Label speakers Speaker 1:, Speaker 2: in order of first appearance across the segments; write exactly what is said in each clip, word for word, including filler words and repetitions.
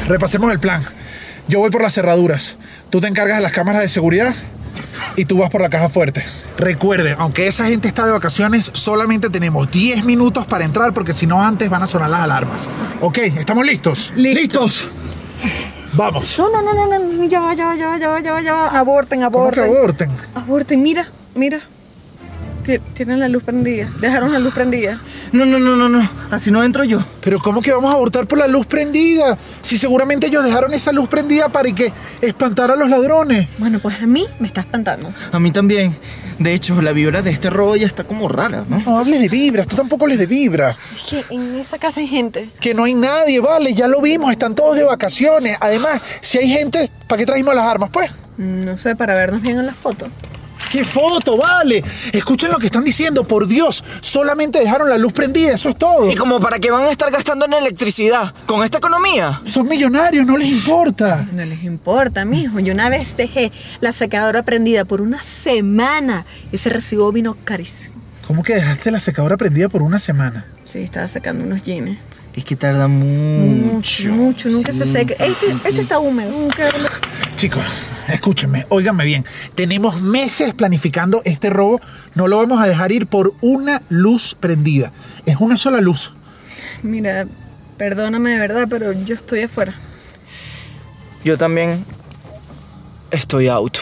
Speaker 1: repasemos el plan. Yo voy por las cerraduras. Tú te encargas de las cámaras de seguridad y tú vas por la caja fuerte. Recuerden, aunque esa gente está de vacaciones, solamente tenemos diez minutos para entrar porque si no antes van a sonar las alarmas. Ok, ¿estamos listos?
Speaker 2: ¿Listos?
Speaker 1: Vamos.
Speaker 2: No, no, no, no, no, ya va, ya va, ya va, ya va, ya va, ya va. Aborten, aborten.
Speaker 1: ¿Cómo que aborten?
Speaker 2: Aborten, mira, mira. Tienen la luz prendida. Dejaron la luz prendida.
Speaker 3: No, no, no, no, no. Así no entro yo.
Speaker 1: ¿Pero cómo que vamos a abortar por la luz prendida? Si seguramente ellos dejaron esa luz prendida para que espantara a los ladrones.
Speaker 2: Bueno, pues a mí me está espantando.
Speaker 3: A mí también. De hecho, la vibra de este robo ya está como rara, ¿no?
Speaker 1: No hables de vibras, tú tampoco hables de vibras.
Speaker 2: Es que en esa casa hay gente.
Speaker 1: Que no hay nadie, vale, ya lo vimos, están todos de vacaciones. Además, si hay gente, ¿para qué trajimos las armas, pues?
Speaker 2: No sé, para vernos bien en la foto.
Speaker 1: ¿Qué foto, vale? Escuchen lo que están diciendo, por Dios. Solamente dejaron la luz prendida, eso es todo.
Speaker 3: ¿Y como para qué van a estar gastando en electricidad? ¿Con esta economía?
Speaker 1: Son millonarios, no les importa.
Speaker 2: No les importa, mijo. Yo una vez dejé la secadora prendida por una semana y ese recibo vino carísimo.
Speaker 1: ¿Cómo que dejaste la secadora prendida por una semana?
Speaker 2: Sí, estaba secando unos jeans.
Speaker 3: Es que tarda mucho.
Speaker 2: Mucho, mucho. Nunca
Speaker 3: Sí,
Speaker 2: se seca.
Speaker 3: sí,
Speaker 2: este
Speaker 3: sí,
Speaker 2: este
Speaker 3: sí.
Speaker 2: está húmedo. Nunca...
Speaker 1: Chicos, escúchenme, óiganme bien. Tenemos meses planificando este robo. No lo vamos a dejar ir por una luz prendida. Es una sola luz.
Speaker 2: Mira, perdóname de verdad, pero yo estoy afuera.
Speaker 3: Yo también estoy out.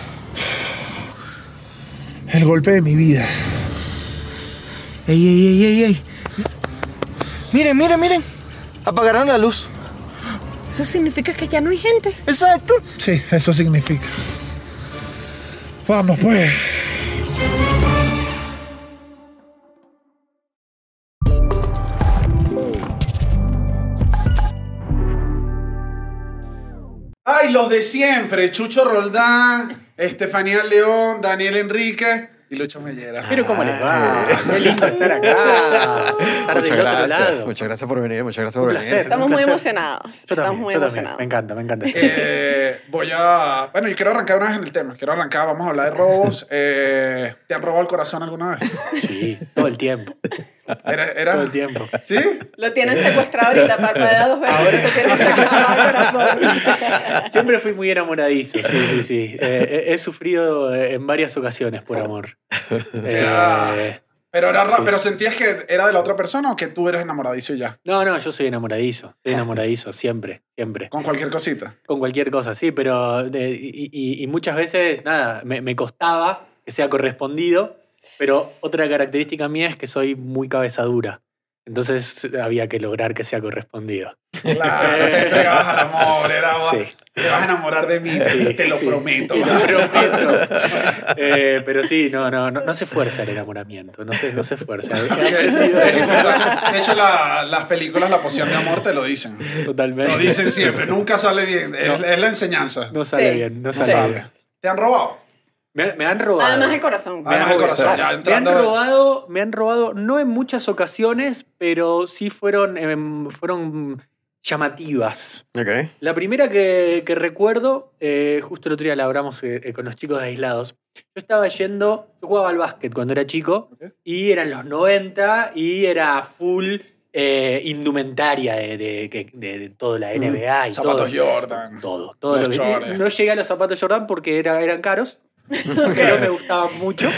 Speaker 1: El golpe de mi vida.
Speaker 3: Ey, ey, ey, ey, ey. Miren, miren, miren. Apagaron la luz.
Speaker 2: Eso significa que ya no hay gente.
Speaker 3: Exacto.
Speaker 1: Sí, eso significa. Vamos, pues. Ay, los de siempre. Chucho Roldán, Estefanía León, Daniel Enrique y Lucho Mellera.
Speaker 4: Pero ¿cómo les va? Qué lindo estar acá. Estar
Speaker 5: Muchas
Speaker 4: del otro
Speaker 5: gracias,
Speaker 4: lado.
Speaker 5: muchas gracias por venir, muchas gracias
Speaker 4: Un
Speaker 5: por
Speaker 4: placer.
Speaker 5: venir.
Speaker 2: Estamos
Speaker 4: un
Speaker 2: muy
Speaker 4: placer.
Speaker 2: emocionados.
Speaker 4: Yo
Speaker 2: Estamos
Speaker 4: también,
Speaker 2: muy
Speaker 4: yo también.
Speaker 2: emocionados.
Speaker 4: Me encanta, me encanta.
Speaker 1: Eh, voy a... Bueno, y quiero arrancar una vez en el tema. Quiero arrancar, vamos a hablar de robos. Eh, ¿Te han robado el corazón alguna vez?
Speaker 4: Sí, todo el tiempo.
Speaker 1: Era, era...
Speaker 4: Todo el tiempo.
Speaker 1: ¿Sí?
Speaker 2: Lo tienen secuestrado ahorita, parpadea dos veces y te tienen secuestrado el corazón.
Speaker 4: Siempre fui muy enamoradizo, sí, sí, sí. Eh, he, he sufrido en varias ocasiones por amor.
Speaker 1: Ya.
Speaker 4: Eh,
Speaker 1: Pero, era ra-
Speaker 4: Sí.
Speaker 1: ¿Pero sentías que era de la otra persona o que tú eres enamoradizo y ya?
Speaker 4: no, no, yo soy enamoradizo. Soy enamoradizo, siempre, siempre.
Speaker 1: Con cualquier cosita.
Speaker 4: Con cualquier cosa, sí, pero de- y, y- y muchas veces, nada, me, me costaba que sea correspondido, pero otra característica mía es que soy muy cabeza dura. Entonces había que lograr que sea correspondido.
Speaker 1: Claro, te entregabas al amor, era...
Speaker 4: Sí.
Speaker 1: Te vas a enamorar de mí,
Speaker 4: Sí,
Speaker 1: te lo
Speaker 4: sí,
Speaker 1: prometo.
Speaker 4: te lo prometo. Eh, pero sí, no, no, no, no se fuerza el enamoramiento, no se, no se fuerza. He aprendido
Speaker 1: Es
Speaker 4: eso.
Speaker 1: importante. De hecho, la- las películas La Poción de Amor te lo dicen.
Speaker 4: Totalmente.
Speaker 1: Lo dicen siempre, nunca sale bien. Es,
Speaker 4: No.
Speaker 1: es la enseñanza.
Speaker 4: No sale
Speaker 2: Sí.
Speaker 4: bien, no
Speaker 1: No
Speaker 4: sale
Speaker 1: sale.
Speaker 4: bien.
Speaker 1: ¿Te han robado?
Speaker 4: Me, me han robado.
Speaker 2: Además el corazón.
Speaker 1: Además
Speaker 4: Me
Speaker 1: el
Speaker 4: han-
Speaker 1: corazón, ya
Speaker 4: Me han
Speaker 1: entrando...
Speaker 4: robado, me han robado, no en muchas ocasiones, pero sí fueron, em, fueron llamativas.
Speaker 5: Ok.
Speaker 4: La primera que, que recuerdo, eh, justo el otro día la hablamos eh, eh, con los chicos de Aislados. Yo estaba yendo, yo jugaba al básquet cuando era chico,
Speaker 1: Ok.
Speaker 4: y eran los noventa y era full eh, indumentaria de, de, de- de toda la N B A y
Speaker 1: Zapatos
Speaker 4: todo.
Speaker 1: Jordan.
Speaker 4: Todo, todo
Speaker 1: Los
Speaker 4: lo que-
Speaker 1: chores.
Speaker 4: No llegué a los zapatos Jordan porque era, eran caros. Pero me gustaban mucho.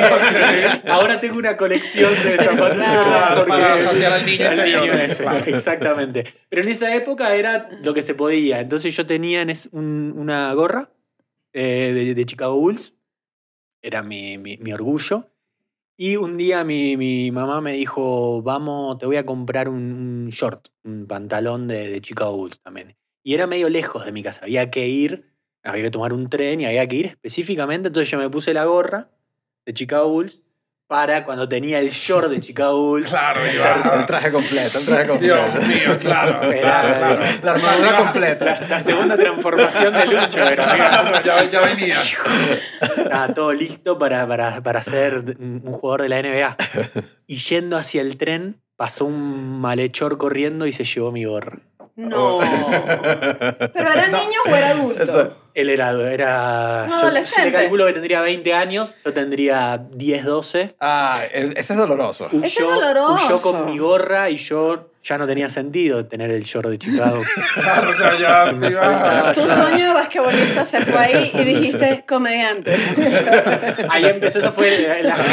Speaker 4: Ahora tengo una colección de zapatos
Speaker 1: Claro,
Speaker 4: Jordan porque-
Speaker 1: para saciar al niño
Speaker 4: al
Speaker 1: interior.
Speaker 4: niño ese,
Speaker 1: Claro.
Speaker 4: exactamente. Pero en esa época era lo que se podía. Entonces yo tenía en es- un- una gorra eh, de, de Chicago Bulls. Era mi, mi- mi orgullo. Y un día mi, mi mamá me dijo, vamos, te voy a comprar un, un short, un pantalón de, de Chicago Bulls también. Y era medio lejos de mi casa. Había que ir, había que tomar un tren y había que ir específicamente. Entonces yo me puse la gorra de Chicago Bulls para cuando tenía el short de Chicago Bulls.
Speaker 1: Claro,
Speaker 5: El
Speaker 1: iba.
Speaker 5: traje completo, el traje completo.
Speaker 1: Dios mío, claro.
Speaker 4: Era-
Speaker 1: Claro, claro.
Speaker 5: La armadura completa.
Speaker 4: La, la segunda transformación de Lucho. Era,
Speaker 1: Claro, ya, ya venía.
Speaker 4: estaba todo listo para, para, para ser un jugador de la N B A. Y yendo hacia el tren, pasó un malhechor corriendo y se llevó mi gorra.
Speaker 2: No. ¿Pero era niño o era adulto?
Speaker 5: Eso.
Speaker 4: Él era... era
Speaker 2: Un
Speaker 4: yo,
Speaker 2: adolescente.
Speaker 4: se le calculo que tendría veinte años, yo tendría diez, doce.
Speaker 5: Ah, e- ese es doloroso.
Speaker 2: Ese es doloroso.
Speaker 4: Huyó con mi gorra y yo ya no tenía sentido tener el short de Chicago.
Speaker 1: Claro, o sea, ya
Speaker 4: Se me
Speaker 1: te iba a-
Speaker 2: Tu sueño de basquetbolista se fue ahí y dijiste comediante.
Speaker 4: Ahí empezó, eso fue la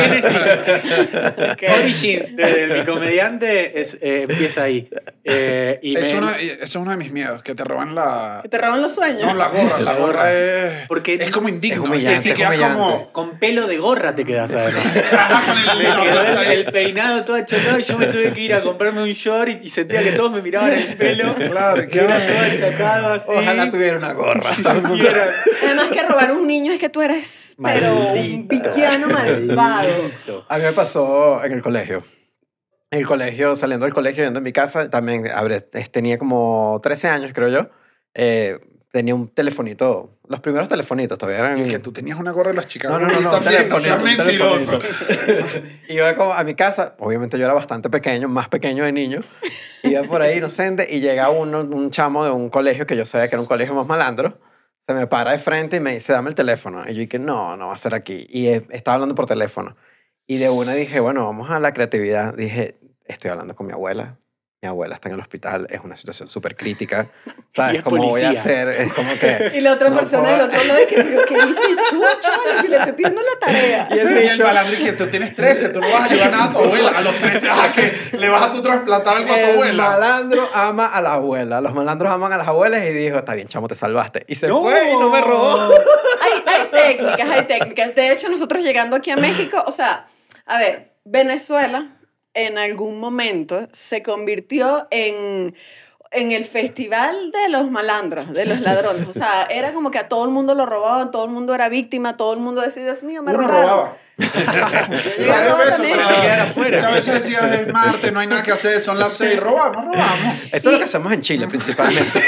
Speaker 4: génesis. Origins de mi comediante es, eh, empieza ahí. Eh, y
Speaker 1: Es
Speaker 4: me-
Speaker 1: uno, eso es uno de mis miedos, que te roban la...
Speaker 2: Que te roban los sueños.
Speaker 1: No, la gorra. La
Speaker 4: La
Speaker 1: gorra
Speaker 4: gorra.
Speaker 1: es...
Speaker 4: Porque
Speaker 1: es como indigno.
Speaker 5: es humillante,
Speaker 1: Es que
Speaker 5: es
Speaker 1: quedas
Speaker 5: humillante.
Speaker 1: como...
Speaker 4: Con pelo de gorra te quedas además.
Speaker 1: Ajá, con el-
Speaker 4: Me
Speaker 1: la
Speaker 4: quedó
Speaker 1: plata
Speaker 4: el,
Speaker 1: ahí.
Speaker 4: el peinado todo achatado y yo me tuve que ir a comprarme un short y, y sentía que todos me miraban el pelo.
Speaker 1: Claro,
Speaker 4: Que era
Speaker 1: qué-
Speaker 4: todo achatado así.
Speaker 5: Ojalá tuviera una gorra.
Speaker 4: Si supiera.
Speaker 2: Además que robar un niño es que tú eres, pero un
Speaker 4: Maldito.
Speaker 2: villano malvado.
Speaker 4: Maldito.
Speaker 5: A mí me pasó en el colegio. En el colegio, saliendo del colegio, yendo a mi casa, también habré- tenía como trece años, creo yo. Eh, tenía un telefonito, los primeros telefonitos todavía eran...
Speaker 1: Y que tú tenías una gorra de los Chicago
Speaker 5: No, no, no, no,
Speaker 1: Bulls también, no seas
Speaker 5: telefonito,
Speaker 1: mentiroso.
Speaker 5: telefonito. Iba como a mi casa, obviamente yo era bastante pequeño, más pequeño de niño. Iba por ahí inocente y llega uno, un chamo de un colegio que yo sabía que era un colegio más malandro. Se me para de frente y me dice, dame el teléfono. Y yo dije, no, no va a ser aquí. Y eh, estaba hablando por teléfono. Y de una dije, bueno, vamos a la creatividad. Dije, estoy hablando con mi abuela. Mi abuela está en el hospital, es una situación súper crítica.
Speaker 4: Y
Speaker 5: ¿Sabes
Speaker 4: es
Speaker 5: cómo voy a
Speaker 4: policía.
Speaker 5: hacer? Es como que...
Speaker 2: Y la otra
Speaker 5: no
Speaker 2: persona
Speaker 5: puedo-
Speaker 2: del otro lado de que, pero ¿qué dice Chucho? Si le estoy pidiendo la tarea.
Speaker 5: Y ese
Speaker 1: Y el
Speaker 5: bicho-
Speaker 1: malandro y que tú tienes trece, tú no vas a ayudar nada a tu abuela. A los trece, ¿a que le vas a tú trasplantar algo a tu
Speaker 5: El
Speaker 1: abuela?
Speaker 5: malandro ama a la abuela. Los malandros aman a las abuelas y dijo, está bien, chamo, te salvaste. Y se
Speaker 4: No.
Speaker 5: fue y no me robó.
Speaker 2: Hay, hay técnicas, hay técnicas. De hecho, nosotros llegando aquí a México, o sea, a ver, Venezuela en algún momento se convirtió en, en el festival de los malandros, de los ladrones. O sea, era como que a todo el mundo lo robaban, todo el mundo era víctima, todo el mundo decía, Dios mío, me
Speaker 1: Uno
Speaker 2: robaron.
Speaker 1: robaba.
Speaker 2: Yo
Speaker 1: Varias
Speaker 2: robaba
Speaker 1: veces,
Speaker 2: también.
Speaker 1: o sea,
Speaker 4: quedar afuera.
Speaker 1: que a veces decías, es martes, no hay nada que hacer, son las seis, robamos, robamos.
Speaker 5: Eso es lo que hacemos en Chile, principalmente.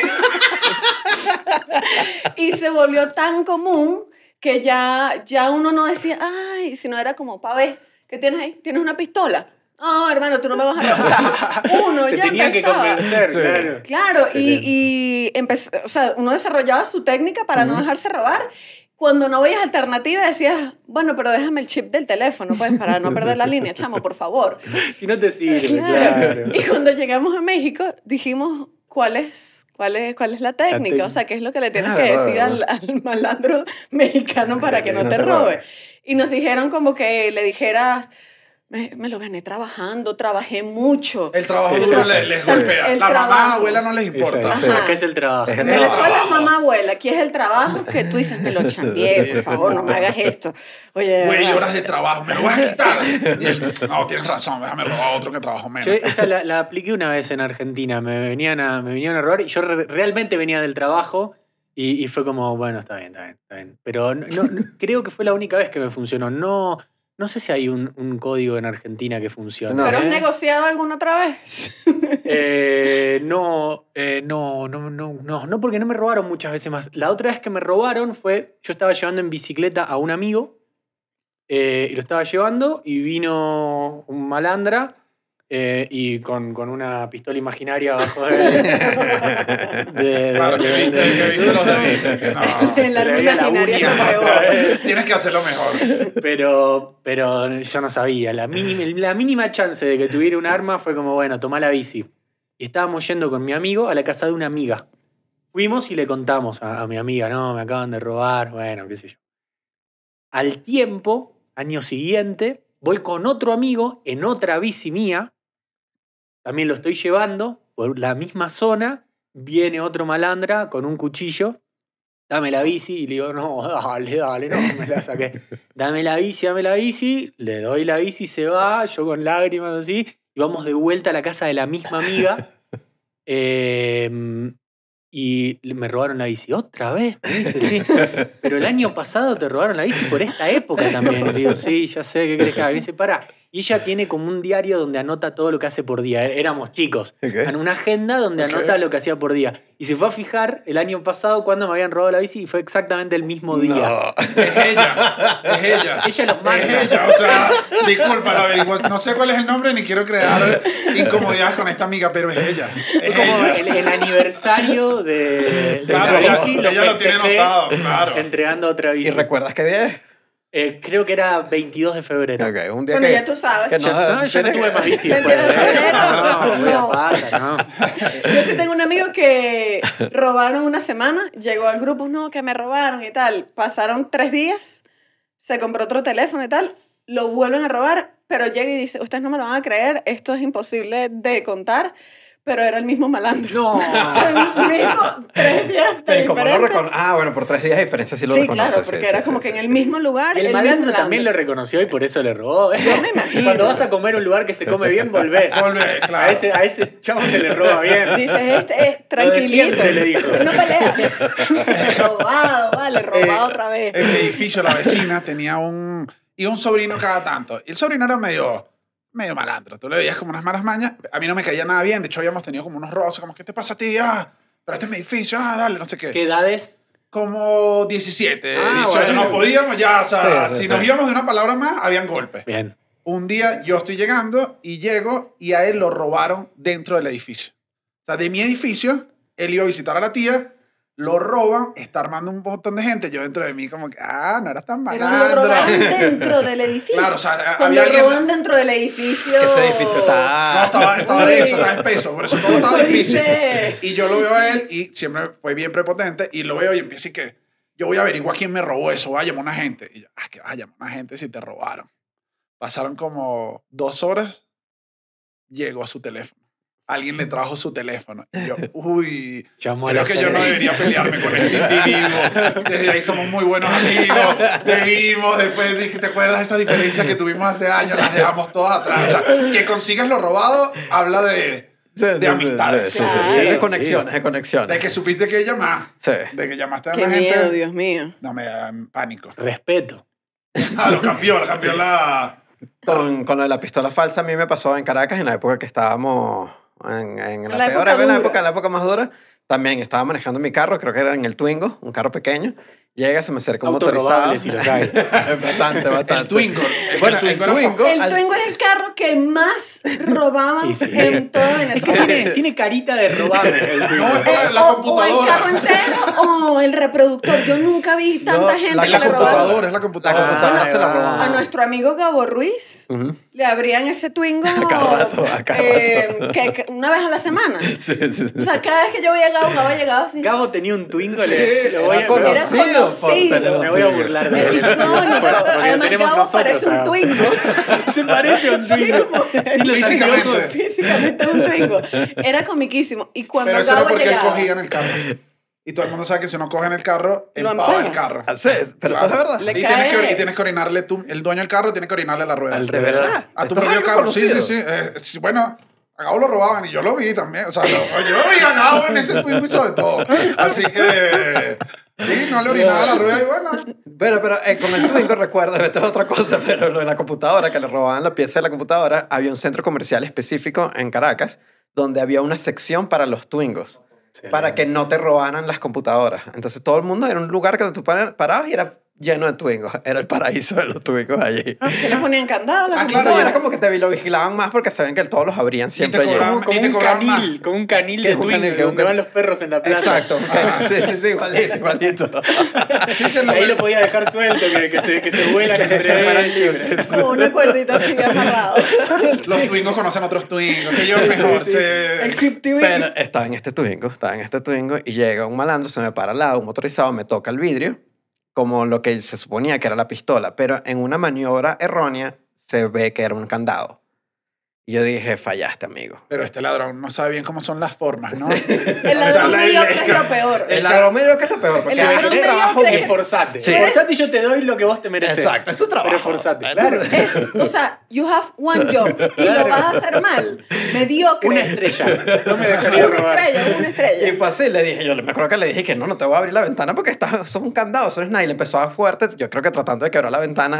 Speaker 2: Y se volvió tan común que ya, ya uno no decía, ay, sino era como, pa' ver, ¿qué tienes ahí? ¿Tienes una pistola? No, hermano, tú no me vas a robar. O sea, uno
Speaker 4: Te
Speaker 2: ya
Speaker 4: tenía que
Speaker 2: empezaba.
Speaker 4: convencer,
Speaker 5: Sí.
Speaker 4: claro.
Speaker 2: Claro, y,
Speaker 5: Excelente.
Speaker 2: y empezó, o sea, uno desarrollaba su técnica para no dejarse robar. Cuando no veías alternativa decías, bueno, pero déjame el chip del teléfono, pues, para no perder la línea, chamo, por favor.
Speaker 4: Si no te sirve,
Speaker 2: Claro.
Speaker 4: claro.
Speaker 2: Y cuando llegamos a México, dijimos, ¿cuál es, cuál es, cuál es la técnica?
Speaker 4: técnica.
Speaker 2: O sea, ¿qué es lo que le tienes
Speaker 5: Ah,
Speaker 2: que
Speaker 5: verdad,
Speaker 2: decir al,
Speaker 5: verdad.
Speaker 2: al malandro mexicano para
Speaker 5: Sí,
Speaker 2: que no te robe?
Speaker 5: robe.
Speaker 2: Y nos dijeron como que le dijeras, me, me lo gané trabajando, trabajé mucho.
Speaker 1: El trabajo
Speaker 4: Eso,
Speaker 1: duro
Speaker 4: eso.
Speaker 1: les, les
Speaker 2: El
Speaker 1: golpea. La mamá,
Speaker 2: trabajo.
Speaker 1: abuela no les importa.
Speaker 4: Esa,
Speaker 5: Sí.
Speaker 4: esa. Acá es el trabajo.
Speaker 5: Es
Speaker 2: En
Speaker 5: el
Speaker 2: Venezuela es
Speaker 1: trabajo.
Speaker 2: mamá abuela, aquí es el trabajo que tú dices, me lo chambié, por favor, no me hagas esto. Oye,
Speaker 1: Güey,
Speaker 2: ¿verdad?
Speaker 1: horas de trabajo, me lo vas a quitar. Y él, no, tienes razón, déjame robar otro que trabajo menos.
Speaker 4: Yo esa la, la apliqué una vez en Argentina. Me venían a, me venían a robar y yo re- realmente venía del trabajo y, y fue como, bueno, está bien, está bien, está bien. Pero no, no- no- creo que fue la única vez que me funcionó. No, no sé si hay un, un código en Argentina que funcione.
Speaker 5: No.
Speaker 2: ¿Pero has
Speaker 4: ¿eh?
Speaker 2: negociado alguna otra vez?
Speaker 4: Eh, no, eh, no, no, no, no, no, porque no me robaron muchas veces más. La otra vez que me robaron fue, yo estaba llevando en bicicleta a un amigo eh, y lo estaba llevando y vino un malandra eh, y con, con una pistola imaginaria abajo de... de- de-
Speaker 1: Claro, que
Speaker 4: de-
Speaker 1: viste,
Speaker 4: de-
Speaker 1: que viste los de viste, que no.
Speaker 2: El arma
Speaker 4: le veía la
Speaker 2: imaginaria
Speaker 4: uña.
Speaker 2: que fue.
Speaker 1: Tienes que hacerlo mejor.
Speaker 4: Pero, pero yo no sabía. La mínima, la mínima chance de que tuviera un arma fue como, bueno, tomá la bici. Y estábamos yendo con mi amigo a la casa de una amiga. Fuimos y le contamos a, a mi amiga, no, me acaban de robar, bueno, qué sé yo. Al tiempo, año siguiente, voy con otro amigo en otra bici mía. También lo estoy llevando por la misma zona. Viene otro malandra con un cuchillo. Dame la bici. Y le digo, no, dale, dale, no, me la saqué. Dame la bici, dame la bici. Le doy la bici, se va, yo con lágrimas así. Y vamos de vuelta a la casa de la misma amiga. Eh, y me robaron la bici. ¿Otra vez? Me dice, sí. Pero el año pasado te robaron la bici por esta época también. Y le digo, sí, ya sé, ¿qué querés que haga? Y me dice, pará, Y ella tiene como un diario donde anota todo lo que hace por día. Éramos chicos.
Speaker 5: Ok.
Speaker 4: En una agenda donde
Speaker 1: Ok.
Speaker 4: anota lo que hacía por día. Y se fue a fijar el año pasado cuando me habían robado la bici y fue exactamente el mismo día.
Speaker 5: No.
Speaker 1: Es ella. Es ella.
Speaker 4: Ella los manda.
Speaker 1: Es ella. O sea, disculpa la averigüe. No sé cuál es el nombre ni quiero crear incomodidades con esta amiga, pero es ella. Es
Speaker 4: Como
Speaker 1: ella.
Speaker 4: el, el aniversario de, de
Speaker 1: Claro,
Speaker 4: la
Speaker 1: ella-
Speaker 4: bici
Speaker 1: ella lo tiene
Speaker 4: festejé
Speaker 1: anotado, claro.
Speaker 4: entregando otra bici.
Speaker 5: ¿Y recuerdas qué día es?
Speaker 4: Eh, creo que era veintidós de febrero.
Speaker 5: Ok, un día
Speaker 2: Bueno,
Speaker 5: que...
Speaker 2: ya tú sabes.
Speaker 5: que
Speaker 4: Ya, no, ya no
Speaker 5: tienes-
Speaker 4: tuve más bici
Speaker 2: veintidós
Speaker 4: después.
Speaker 2: de febrero.
Speaker 4: No, muy
Speaker 2: No.
Speaker 4: a pata, no.
Speaker 2: Yo sí tengo un amigo que robaron una semana, llegó al grupo, no, que me robaron y tal. Pasaron tres días, se compró otro teléfono y tal, lo vuelven a robar, pero llega y dice, ustedes no me lo van a creer, esto es imposible de contar, pero era el mismo malandro.
Speaker 4: No.
Speaker 2: O sea, el mismo, tres días de
Speaker 5: Pero como lo
Speaker 2: diferencia.
Speaker 5: recono- Ah, bueno, por tres días de diferencia sí lo
Speaker 2: Sí,
Speaker 5: reconoce.
Speaker 2: claro,
Speaker 5: sí,
Speaker 2: porque
Speaker 5: sí,
Speaker 2: era
Speaker 5: sí,
Speaker 2: como
Speaker 5: sí,
Speaker 2: que en
Speaker 5: sí.
Speaker 2: el mismo lugar.
Speaker 4: El
Speaker 2: mismo
Speaker 4: malandro también lo reconoció y por eso le robó.
Speaker 2: Yo me imagino.
Speaker 4: Cuando vas a comer a un lugar que se come bien, volvés.
Speaker 1: Volvés, claro.
Speaker 4: A ese, a ese chavo se le roba bien.
Speaker 2: Dices, este es tranquilito.
Speaker 4: siempre, le dijo.
Speaker 2: No pelea. Robado, vale, robado
Speaker 1: Eh,
Speaker 2: otra vez.
Speaker 1: En mi edificio, la vecina tenía un... Y un sobrino cada tanto. Y el sobrino era medio... medio malandro. Tú le veías como unas malas mañas. A mí no me caía nada bien. De hecho, habíamos tenido como unos roces. Como, ¿qué te pasa a ti? Ah, pero este es mi edificio. Ah, dale, no sé qué.
Speaker 4: ¿Qué edades?
Speaker 1: Como diecisiete,
Speaker 4: Ah,
Speaker 1: dieciocho.
Speaker 4: bueno.
Speaker 1: No podíamos ya. O sea,
Speaker 5: Sí, sí,
Speaker 1: si
Speaker 5: sí.
Speaker 1: nos íbamos de una palabra más, habían golpes.
Speaker 4: Bien.
Speaker 1: Un día yo estoy llegando y llego y a él lo robaron dentro del edificio. O sea, de mi edificio, él iba a visitar a la tía, lo roban, está armando un montón de gente. Yo dentro de mí como que, ah, no eras tan
Speaker 2: Pero lo
Speaker 1: malandro.
Speaker 2: robaron dentro del edificio.
Speaker 1: Claro, o sea,
Speaker 2: Cuando
Speaker 1: había alguien-
Speaker 2: roban dentro del edificio.
Speaker 5: Ese edificio está...
Speaker 1: No, estaba, estaba
Speaker 2: Uy.
Speaker 1: denso, estaba espeso, por eso todo estaba difícil.
Speaker 2: Oíste.
Speaker 1: Y yo lo veo a él y siempre fue bien prepotente y lo veo y empieza y que yo voy a averiguar quién me robó eso, voy a llamar a una gente. Y yo, ah, que vas a llamar a una gente si te robaron. Pasaron como dos horas, llegó a su teléfono. Alguien le trajo su teléfono. Y yo, uy,
Speaker 4: Llamó a
Speaker 1: creo
Speaker 4: la
Speaker 1: que yo no
Speaker 4: gente.
Speaker 1: debería pelearme con este individuo. Desde ahí somos muy buenos amigos. Debimos, después dije, ¿te acuerdas de esas diferencias que tuvimos hace años? Las dejamos todas atrás. O sea, que consigas lo robado habla de,
Speaker 5: Sí, sí,
Speaker 1: de
Speaker 5: sí,
Speaker 1: amistades.
Speaker 5: sí, sí, sí,
Speaker 2: Claro.
Speaker 5: sí, de conexiones, de conexiones.
Speaker 1: De que supiste que llamar.
Speaker 5: Sí.
Speaker 1: De que llamaste a
Speaker 2: Qué
Speaker 1: la
Speaker 2: miedo,
Speaker 1: gente.
Speaker 2: Dios mío.
Speaker 1: No, me da pánico.
Speaker 4: Respeto.
Speaker 1: Ah, lo cambió, lo cambió la...
Speaker 5: Con, con lo de la pistola falsa a mí me pasó en Caracas en la época que estábamos en, en la,
Speaker 2: la
Speaker 5: peor
Speaker 2: época
Speaker 5: en la
Speaker 2: dura.
Speaker 5: época, en la época más dura. También estaba manejando mi carro, creo que era en el Twingo, un carro pequeño. Llega, se me acerca un
Speaker 4: Auto
Speaker 5: motorizado.
Speaker 4: robable, si lo sabes.
Speaker 5: bastante, bastante.
Speaker 1: El Twingo. Es que
Speaker 5: Bueno,
Speaker 1: el
Speaker 5: el
Speaker 1: Twingo era
Speaker 5: Twingo.
Speaker 2: El
Speaker 5: al-
Speaker 2: Twingo es el carro que más robaban
Speaker 4: Y sí.
Speaker 2: en toda
Speaker 4: Es que
Speaker 2: Venezuela.
Speaker 4: tiene, tiene carita de robarme el Twingo.
Speaker 1: No, es la,
Speaker 2: Eh,
Speaker 1: la
Speaker 2: o, o el
Speaker 1: computadora.
Speaker 2: carro entero o el reproductor. Yo nunca vi tanta
Speaker 5: No,
Speaker 2: gente
Speaker 5: la
Speaker 1: Es
Speaker 2: que
Speaker 1: la
Speaker 2: le robaban.
Speaker 1: computadora, es la
Speaker 5: La
Speaker 1: computadora.
Speaker 5: computadora
Speaker 4: Ah,
Speaker 5: se la
Speaker 4: va.
Speaker 5: robaban.
Speaker 2: A nuestro amigo Gabo Ruiz
Speaker 5: Ujú.
Speaker 2: le abrían ese Twingo
Speaker 5: A cada rato, a cada
Speaker 2: eh, que, que una vez a la semana.
Speaker 5: Sí, sí, sí.
Speaker 2: O sea, cada vez que yo veía a Gabo, Gabo llegaba así.
Speaker 4: Gabo tenía un Twingo, le, lo voy a,
Speaker 5: Era conocido
Speaker 2: Era
Speaker 5: por
Speaker 2: conocido.
Speaker 5: tener un
Speaker 4: me voy a
Speaker 5: Twingo.
Speaker 4: burlar de
Speaker 2: Era
Speaker 4: él.
Speaker 2: icónico.
Speaker 4: Porque lo
Speaker 2: Además,
Speaker 4: tenemos
Speaker 2: Gabo
Speaker 4: nosotros,
Speaker 2: parece un
Speaker 4: ¿sabes?
Speaker 2: Twingo.
Speaker 4: Se parece a un Twingo. Tiene los
Speaker 1: Físicamente.
Speaker 4: anteojos.
Speaker 2: Físicamente un Twingo. Era comiquísimo. Y cuando
Speaker 1: Pero eso era
Speaker 2: Gabo
Speaker 1: porque él
Speaker 2: llegaba...
Speaker 1: cogía en el carro. Y todo el mundo sabe que si no coge en el carro,
Speaker 2: Lo
Speaker 1: empava el
Speaker 2: empañas.
Speaker 1: carro.
Speaker 5: Así es, pero
Speaker 1: Claro.
Speaker 5: esto es verdad.
Speaker 2: Le
Speaker 1: y, tienes
Speaker 2: cae-
Speaker 1: que, y tienes que orinarle, tú, el dueño del carro tiene que orinarle la rueda.
Speaker 4: Al
Speaker 5: De verdad.
Speaker 1: A tu
Speaker 5: Esto es
Speaker 1: propio
Speaker 5: algo
Speaker 1: carro. Sí, sí,
Speaker 5: conocido.
Speaker 1: sí. Eh, sí, bueno, a Gabo lo robaban y yo lo vi también. O sea, lo- yo vi a Gabo en ese Twingo y sobre todo. Así que, sí, no le orinaba la rueda y bueno.
Speaker 5: Pero, pero eh, con el Twingo recuerdo, esto es otra cosa, pero lo de la computadora, que le robaban la pieza de la computadora, había un centro comercial específico en Caracas donde había una sección para los Twingos, para que no te robaran las computadoras. Entonces todo el mundo era un lugar que tú par- parabas y era lleno de Twingos. Era el paraíso de los Twingos allí.
Speaker 2: Que le ponían candado a la
Speaker 1: Ah, claro,
Speaker 5: No,
Speaker 2: computadora.
Speaker 5: era como que te lo vigilaban más porque sabían que todos los abrían siempre
Speaker 1: te
Speaker 5: allí.
Speaker 1: cobraban.
Speaker 4: Como
Speaker 1: Ni te
Speaker 4: un
Speaker 1: cobran
Speaker 4: canil, como un canil
Speaker 5: ¿Qué
Speaker 4: de
Speaker 5: es un
Speaker 4: Twingo,
Speaker 5: canil? ¿Qué es un
Speaker 4: donde van
Speaker 5: canil?
Speaker 4: los perros en la plaza.
Speaker 5: Exacto. Sí, sí, sí, igualito, igualito.
Speaker 1: Sí, se lo
Speaker 4: Ahí lo podía dejar suelto, que, que se, que se vuelan
Speaker 5: Que fueran
Speaker 4: entre
Speaker 5: libres.
Speaker 4: ellos.
Speaker 2: Con una cuerdita así amarrado.
Speaker 1: Los Twingos conocen otros Twingos. Se llevan mejor. se-
Speaker 2: El Crypt T V.
Speaker 5: Pero estaba en este Twingo, estaba en este Twingo y llega un malandro, se me para al lado, un motorizado, me toca el vidrio, como lo que se suponía que era la pistola, pero en una maniobra errónea se ve que era un candado. Y yo dije, fallaste, amigo.
Speaker 1: Pero este ladrón no sabe bien cómo son las formas, ¿no?
Speaker 2: El ladrón mediocre es lo peor.
Speaker 5: El ladrón medio que es lo peor, porque
Speaker 2: El ladrón
Speaker 5: es
Speaker 2: medio
Speaker 5: trabajo
Speaker 2: que-
Speaker 5: bien.
Speaker 4: Esforzate.
Speaker 5: Sí.
Speaker 4: Esforzate y yo te doy lo que vos te mereces.
Speaker 5: Exacto, es tu trabajo.
Speaker 4: Pero esforzate, claro.
Speaker 2: Es, o sea, you have one job y lo vas a hacer mal. Mediocre.
Speaker 4: Una estrella. No me dejaría
Speaker 2: Una
Speaker 4: robar.
Speaker 2: estrella, una
Speaker 5: Y
Speaker 2: estrella.
Speaker 5: fue así, le dije, yo me acuerdo que le dije que no, no te voy a abrir la ventana porque está, eso es un candado, eso no es nada. Y le empezó a dar fuerte, yo creo que tratando de quebrar la ventana,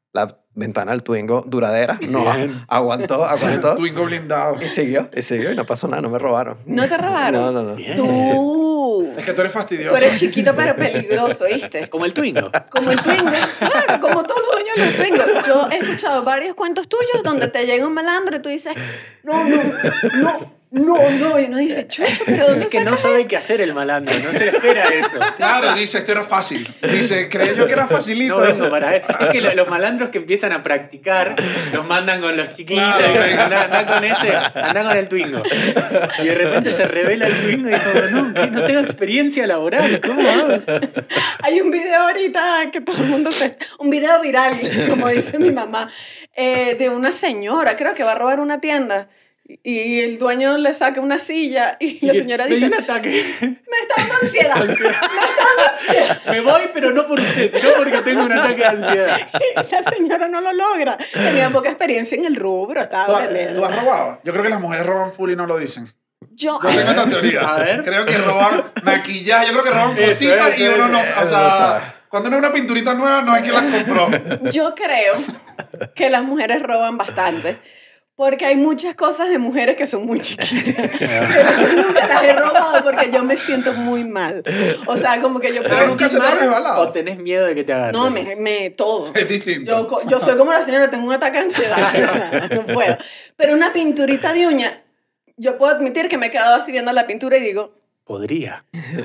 Speaker 5: la ventana del Twingo duradera. No, aguantó, aguantó.
Speaker 1: Twingo blindado.
Speaker 5: Y siguió, y siguió, y no pasó nada, no me robaron.
Speaker 2: ¿No te robaron?
Speaker 5: No, no, no.
Speaker 4: Bien.
Speaker 2: Tú...
Speaker 1: Es que tú eres
Speaker 2: Tú
Speaker 1: fastidioso.
Speaker 2: eres chiquito pero peligroso, ¿viste?
Speaker 4: Como el Twingo.
Speaker 2: Como el Twingo, claro, como todos los dueños de los Twingos. Yo he escuchado varios cuentos tuyos donde te llega un malandro y tú dices, no, no, no, no, no. Y uno dice, chucho, pero ¿dónde
Speaker 4: Es que no
Speaker 2: sacas
Speaker 4: sabe qué hacer el malandro, no se le espera eso.
Speaker 1: Claro, dice, esto era fácil. Dice, creía yo que era facilito.
Speaker 4: No vengo para él. Es que lo- los malandros que empiezan a practicar los mandan con los chiquitos.
Speaker 1: Claro,
Speaker 4: y dicen,
Speaker 1: venga.
Speaker 4: anda, anda con ese, anda con el Twingo. Y de repente se revela el Twingo y dijo, no, que no tengo experiencia laboral, ¿cómo hago?
Speaker 2: Hay un video ahorita que todo el mundo se... Un video viral, como dice mi mamá, eh, de una señora, creo que va a robar una tienda. Y el dueño le saca una silla y la señora
Speaker 4: Me dio
Speaker 2: dice,
Speaker 4: un ataque.
Speaker 2: me está dando ansiedad, me está dando ansiedad.
Speaker 4: Me voy, pero no por usted, sino porque tengo un ataque de ansiedad.
Speaker 2: Y la señora no lo logra. Tenía poca experiencia en el rubro,
Speaker 1: ¿Tú,
Speaker 2: estaba
Speaker 1: has-
Speaker 2: aprendiendo.
Speaker 1: tú has robado? Yo creo que las mujeres roban full y no lo dicen.
Speaker 2: Yo,
Speaker 1: Yo tengo esta teoría.
Speaker 4: A ver.
Speaker 1: Creo que roban maquillaje, yo creo que roban
Speaker 4: Eso,
Speaker 1: cositas y
Speaker 4: eso,
Speaker 1: uno
Speaker 4: eso,
Speaker 1: no... O
Speaker 5: eso
Speaker 1: sea,
Speaker 5: lo sabe.
Speaker 1: cuando no es una pinturita nueva, no es que las compró.
Speaker 2: yo creo que las mujeres roban bastante. Porque hay muchas cosas de mujeres que son muy chiquitas. Pero yo nunca las he robado porque yo me siento muy mal. O sea, como que yo
Speaker 1: Pero nunca se te ha
Speaker 2: mal.
Speaker 4: ¿O
Speaker 1: resbalado.
Speaker 4: tenés miedo de que te agarren?
Speaker 2: No, me, me todo.
Speaker 1: Es distinto.
Speaker 2: Yo, co- yo soy como la señora, tengo un ataque de ansiedad. O sea, no puedo. Pero una pinturita de uña, yo puedo admitir que me he quedado así viendo la pintura y digo,
Speaker 4: Podría.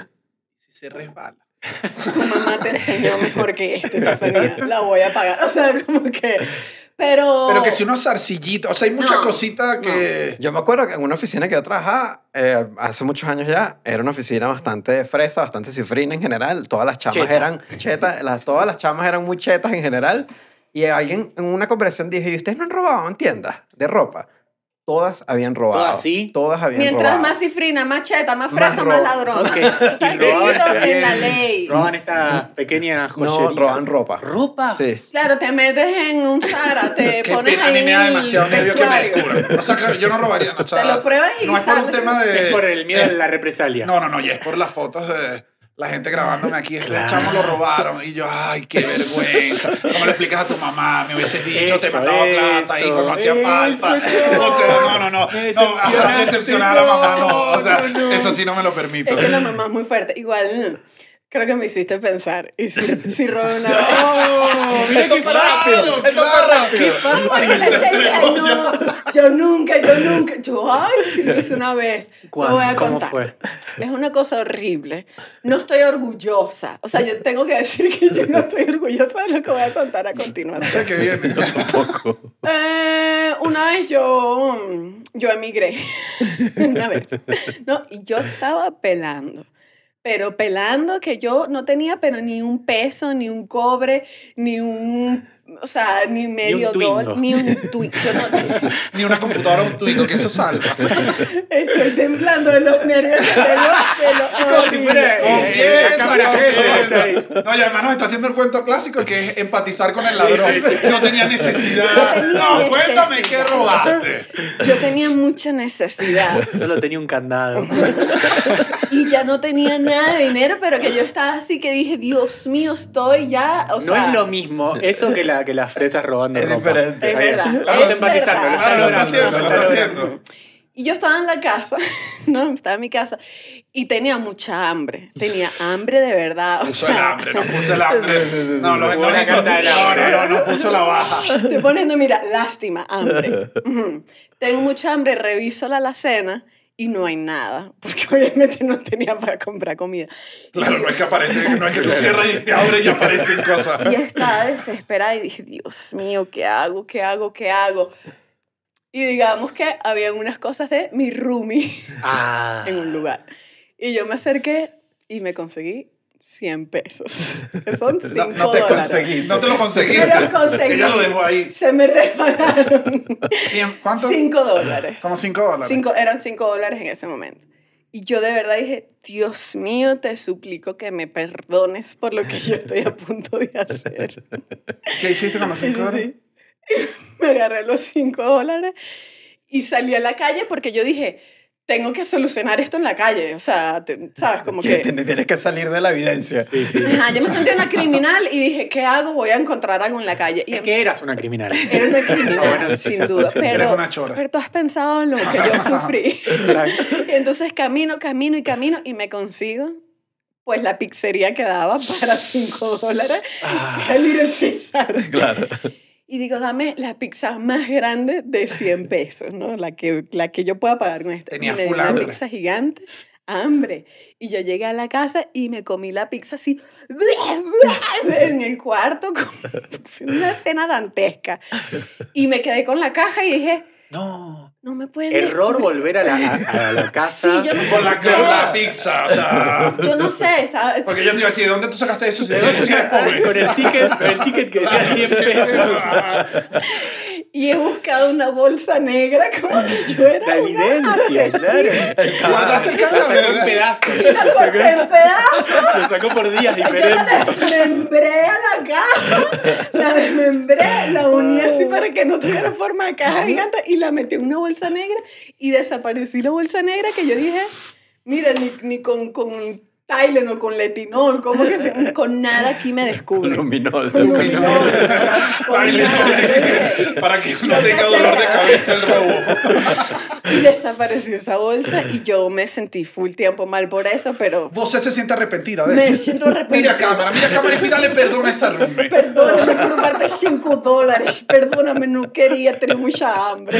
Speaker 1: Si se resbala.
Speaker 2: tu mamá te enseñó mejor que esto, Estefanía. La voy a pagar. O sea, como que... Pero...
Speaker 1: Pero que si unos zarcillitos, o sea, hay muchas
Speaker 2: No,
Speaker 1: cositas que...
Speaker 5: Yo me acuerdo que en una oficina que yo trabajaba, eh, hace muchos años ya, era una oficina bastante fresa, bastante cifrina en general. Todas las chamas
Speaker 4: Cheta.
Speaker 5: eran chetas, las, todas las chamas eran muy chetas en general. Y alguien en una conversación dijo, ¿y ustedes no han robado en tiendas de ropa? Todas habían robado.
Speaker 4: ¿Todas sí?
Speaker 5: Todas habían
Speaker 2: Mientras
Speaker 5: robado.
Speaker 2: más cifrina, más cheta, más
Speaker 5: Más
Speaker 2: fresa, más,
Speaker 5: robo.
Speaker 2: ladrona.
Speaker 4: Ok.
Speaker 2: Eso está
Speaker 4: Y robaban
Speaker 2: escrito en
Speaker 4: también-
Speaker 2: la ley.
Speaker 4: Roban esta pequeña joyería.
Speaker 5: No, roban ropa.
Speaker 4: ¿Ropa?
Speaker 5: Sí.
Speaker 2: Claro, te metes en un Zara, te
Speaker 1: Qué
Speaker 2: pones
Speaker 1: pena, a
Speaker 2: ahí
Speaker 1: mí
Speaker 2: en
Speaker 1: me da
Speaker 2: el
Speaker 1: demasiado nervio que me
Speaker 2: vestuario.
Speaker 1: descubran. O sea, creo- yo no robaría. O sea,
Speaker 2: Te lo pruebas y
Speaker 1: no es por un
Speaker 2: sale.
Speaker 1: tema de...
Speaker 4: Es por el miedo
Speaker 1: eh,
Speaker 4: a la represalia.
Speaker 1: No, no, no, y es por las fotos de la gente grabándome aquí. Este
Speaker 4: Claro.
Speaker 1: chamo lo robaron. Y yo, ay, qué vergüenza. ¿Cómo le explicas a tu mamá? Me hubieses dicho, te
Speaker 4: Eso,
Speaker 1: mandaba plata,
Speaker 4: eso,
Speaker 1: hijo, no hacía
Speaker 4: eso,
Speaker 1: falta.
Speaker 4: no.
Speaker 1: O sea, no, no, no.
Speaker 4: Me
Speaker 1: No, ajá,
Speaker 4: decepcionaste,
Speaker 1: decepcionar a la mamá, no. O sea,
Speaker 4: no, no.
Speaker 1: eso sí no me lo permito.
Speaker 2: Es que la mamá es muy fuerte. Igual, creo que me hiciste pensar. Y si, si robé una vez.
Speaker 4: ¡Oh! ¡Mira qué
Speaker 1: Claro,
Speaker 4: fácil!
Speaker 1: claro.
Speaker 4: ¡Qué fácil!
Speaker 1: Se
Speaker 2: Ay,
Speaker 1: entregó
Speaker 2: no, yo nunca, yo nunca. Yo, ay, si lo hice una vez. Lo
Speaker 4: ¿Cuándo?
Speaker 2: voy a
Speaker 4: ¿Cómo
Speaker 2: contar.
Speaker 4: fue?
Speaker 2: Es una cosa horrible. No estoy orgullosa. O sea, yo tengo que decir que yo no estoy orgullosa de lo que voy a contar a
Speaker 1: No sé
Speaker 2: continuación.
Speaker 1: qué viene.
Speaker 2: Eh, una vez yo, yo emigré. Una vez. No, y yo estaba pelando. Pero pelando que yo no tenía pero ni un peso, ni un cobre, ni un... O sea, ni medio
Speaker 4: Twingo.
Speaker 2: dólar, ni un Twingo. Yo no,
Speaker 1: Ni una computadora o un Twingo, que eso salva.
Speaker 2: estoy temblando de los nervios. De los, de los,
Speaker 4: Es como si fuera-
Speaker 1: Confiesa,
Speaker 4: la cámara
Speaker 1: confiesa.
Speaker 4: está ahí.
Speaker 1: No, y además nos está haciendo el cuento clásico que es empatizar con el ladrón.
Speaker 4: Sí, sí, sí.
Speaker 1: Yo tenía necesidad.
Speaker 2: tenía
Speaker 1: No, cuéntame
Speaker 2: necesidad.
Speaker 1: qué robaste.
Speaker 2: Yo tenía mucha necesidad.
Speaker 4: Solo tenía un candado.
Speaker 2: Y ya no tenía nada de dinero, pero que yo estaba así que dije, Dios mío, estoy ya... O
Speaker 4: No
Speaker 2: sea,
Speaker 4: es lo mismo eso que, la, que las fresas robando
Speaker 5: Es
Speaker 4: ropa.
Speaker 5: diferente.
Speaker 2: Es
Speaker 4: Está bien.
Speaker 2: verdad,
Speaker 4: Vamos
Speaker 2: es
Speaker 4: empatizando.
Speaker 2: verdad.
Speaker 4: Lo
Speaker 1: Claro, lo está
Speaker 4: logrando,
Speaker 1: haciendo, lo está
Speaker 4: logrando.
Speaker 1: haciendo.
Speaker 2: Y yo estaba en la casa, ¿no? Estaba en mi casa y tenía mucha hambre. Tenía hambre de verdad. o
Speaker 1: Puso el
Speaker 2: sea,
Speaker 1: hambre, no puso el hambre. No, no,
Speaker 4: Hubo
Speaker 1: no,
Speaker 4: una
Speaker 1: hizo-
Speaker 4: carta del
Speaker 1: no,
Speaker 4: hambre.
Speaker 1: no, no, no puso la baja.
Speaker 2: Estoy poniendo, mira, lástima, hambre. Ujú. Tengo mucha hambre, reviso la alacena y no hay nada, porque obviamente no tenía para comprar comida.
Speaker 1: Claro, no es que aparece, no es que tú cierras y te abres y aparecen cosas.
Speaker 2: Y estaba desesperada y dije, Dios mío, ¿qué hago? ¿Qué hago? ¿Qué hago? Y digamos que había unas cosas de mi roomie
Speaker 4: Ah.
Speaker 2: en un lugar. Y yo me acerqué y me conseguí cien pesos. Que son
Speaker 1: No,
Speaker 2: cinco
Speaker 1: no te
Speaker 2: dólares.
Speaker 1: conseguí, no te lo conseguí.
Speaker 2: Me los conseguí.
Speaker 1: Ella lo dejó ahí.
Speaker 2: Se me resbalaron.
Speaker 1: Cien- ¿Cuánto?
Speaker 2: Cinco dólares.
Speaker 1: Como cinco dólares.
Speaker 2: Cinco, eran cinco dólares en ese momento. Y yo de verdad dije, Dios mío, te suplico que me perdones por lo que yo estoy a punto de hacer.
Speaker 1: ¿Qué hiciste con los cinco dólares?
Speaker 2: Sí. Me agarré los cinco dólares y salí a la calle porque yo dije, tengo que solucionar esto en la calle. O sea, te- ¿sabes? Como
Speaker 5: Que
Speaker 2: que...
Speaker 5: tienes que salir de la evidencia.
Speaker 4: Sí, sí.
Speaker 2: Ajá, yo me sentí una criminal y dije, ¿qué hago? Voy a encontrar algo en la calle. Y
Speaker 4: Es que eras una criminal.
Speaker 2: era una criminal,
Speaker 4: Ah, bueno,
Speaker 2: sin
Speaker 4: entonces,
Speaker 2: duda.
Speaker 4: entonces
Speaker 2: Pero,
Speaker 1: eres una chora.
Speaker 2: pero tú has pensado en lo que yo sufrí. Y entonces camino, camino y camino y me consigo pues la pizzería que daba para cinco dólares,
Speaker 4: Ah.
Speaker 2: que era Little Caesar.
Speaker 5: Claro.
Speaker 2: Y digo, dame la pizza más grande de cien pesos, ¿no? La que, la que yo pueda pagar con esto.
Speaker 1: Tenía
Speaker 2: Y me dio
Speaker 1: full
Speaker 2: una
Speaker 1: hambre.
Speaker 2: pizza gigante, hambre. Y yo llegué a la casa y me comí la pizza así en el cuarto, con una cena dantesca. Y me quedé con la caja y dije,
Speaker 4: No.
Speaker 2: no me pueden...
Speaker 4: Error volver a la, a, a la casa.
Speaker 2: Sí, yo no sé.
Speaker 1: Con la cara de la pizza, o sea...
Speaker 2: Yo no sé, estaba...
Speaker 1: Porque yo te iba a decir, ¿de dónde tú sacaste eso? Si
Speaker 4: Le
Speaker 1: tú
Speaker 4: vas a
Speaker 1: eres pobre.
Speaker 4: con el ticket, con el ticket que decía cien pesos.
Speaker 2: Y he buscado una bolsa negra como que yo era
Speaker 4: La
Speaker 2: una
Speaker 4: evidencia,
Speaker 2: asesina.
Speaker 4: claro.
Speaker 1: Guardaste el
Speaker 4: La sacó
Speaker 1: cadáver.
Speaker 4: en pedazos.
Speaker 2: Y la corté en pedazos.
Speaker 4: Lo sacó por días
Speaker 2: Yo la
Speaker 4: diferentes.
Speaker 2: desmembré a la caja, la desmembré, la uní así para que no tuviera forma de caja gigante y la metí en una bolsa negra y desaparecí la bolsa negra que yo dije, mira, ni, ni con, con Tylenol o con letinol, como que se- con nada aquí me descubren.
Speaker 5: Luminol.
Speaker 2: Luminol.
Speaker 1: Para que- Para que no tenga dolor de cabeza el robo.
Speaker 2: Y desapareció esa bolsa y yo me sentí full tiempo mal por eso, pero
Speaker 1: Vos se siente arrepentida de
Speaker 2: me
Speaker 1: eso.
Speaker 2: siento arrepentida.
Speaker 1: Mira cámara, mira cámara y pídale perdón a esa roommate.
Speaker 2: Perdóname por darte cinco dólares. Perdóname, no quería, tenía mucha hambre.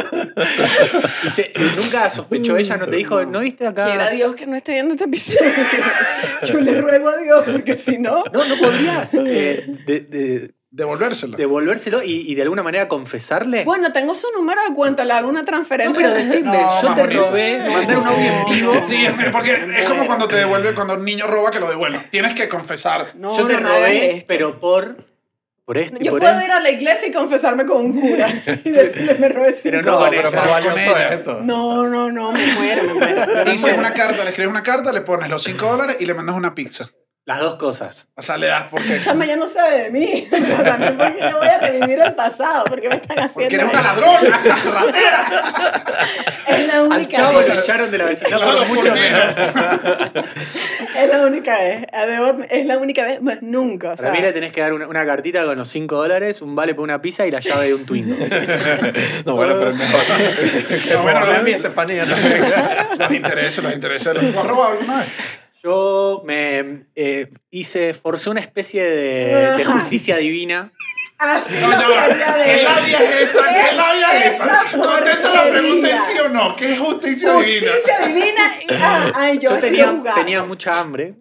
Speaker 4: Y se- y nunca sospechó ella, no te dijo, ¿no viste acá?
Speaker 2: Quiera Dios que no esté viendo este episodio. Yo le ruego a Dios, porque si no...
Speaker 4: No, no podrías eh, de- de-
Speaker 1: Devolvérselo.
Speaker 4: devolvérselo y, y de alguna manera confesarle.
Speaker 2: Bueno, tengo su número de cuenta, le hago una
Speaker 4: No,
Speaker 2: transferencia.
Speaker 4: pero decirle,
Speaker 1: No,
Speaker 4: yo
Speaker 1: más
Speaker 4: te
Speaker 1: bonito.
Speaker 4: robé, mandar un audio en vivo.
Speaker 1: Sí, es- porque es como cuando te devuelve, cuando un niño roba que lo devuelve. Tienes que confesar.
Speaker 2: No,
Speaker 4: yo te
Speaker 2: no me hagas
Speaker 4: robé,
Speaker 2: esto.
Speaker 4: pero por, por esto y
Speaker 2: Yo
Speaker 4: por
Speaker 2: puedo
Speaker 4: él.
Speaker 2: ir a la iglesia y confesarme con un cura y decirle, me robé cinco
Speaker 4: Pero no,
Speaker 5: No,
Speaker 2: dólares.
Speaker 5: pero
Speaker 4: ella,
Speaker 5: más valioso
Speaker 1: con ella.
Speaker 5: es esto.
Speaker 2: No, no, no, me muero, me muero. Yo me
Speaker 1: Dices
Speaker 2: muero.
Speaker 1: una carta, le escribes una carta, le pones los cinco dólares y le mandas una pizza.
Speaker 4: Las dos cosas.
Speaker 1: O sea, le das porque...
Speaker 2: Chama ya no sabe de mí. O sea, también porque yo voy a revivir el pasado, porque me están haciendo.
Speaker 1: Porque eres una
Speaker 2: esto.
Speaker 1: ladrona, ratera.
Speaker 2: Es la
Speaker 4: Al
Speaker 2: única
Speaker 4: chavo
Speaker 2: vez.
Speaker 4: lo echaron de la vecindad
Speaker 1: Claro,
Speaker 4: por
Speaker 1: por
Speaker 4: mucho
Speaker 1: menos.
Speaker 4: menos.
Speaker 2: Es la única vez. Debo- Es la única vez, más nunca. O sea,
Speaker 4: Para mí le tenés que dar una, una cartita con los cinco dólares, un vale por una pizza y la llave de un Twingo.
Speaker 5: No, bueno, pero es mejor. Qué bueno,
Speaker 1: bueno,
Speaker 5: a mí, Estefanía. ¿no?
Speaker 1: Los intereses, los intereses. ¿Lo has robado alguna vez?
Speaker 4: Yo me eh, hice, forcé una especie de, de justicia divina.
Speaker 2: así
Speaker 1: No,
Speaker 2: lo
Speaker 1: ya va.
Speaker 2: quería ver.
Speaker 1: ¿Qué labia es esa? ¿Qué
Speaker 2: Es
Speaker 1: labia es esa?
Speaker 2: esa
Speaker 1: Contesta la pregunta en
Speaker 2: porquería.
Speaker 1: sí o no. ¿Qué es justicia divina?
Speaker 2: Justicia divina. y- ah, ay, yo,
Speaker 4: Yo
Speaker 2: así he
Speaker 4: tenía,
Speaker 2: jugado.
Speaker 4: tenía mucha hambre.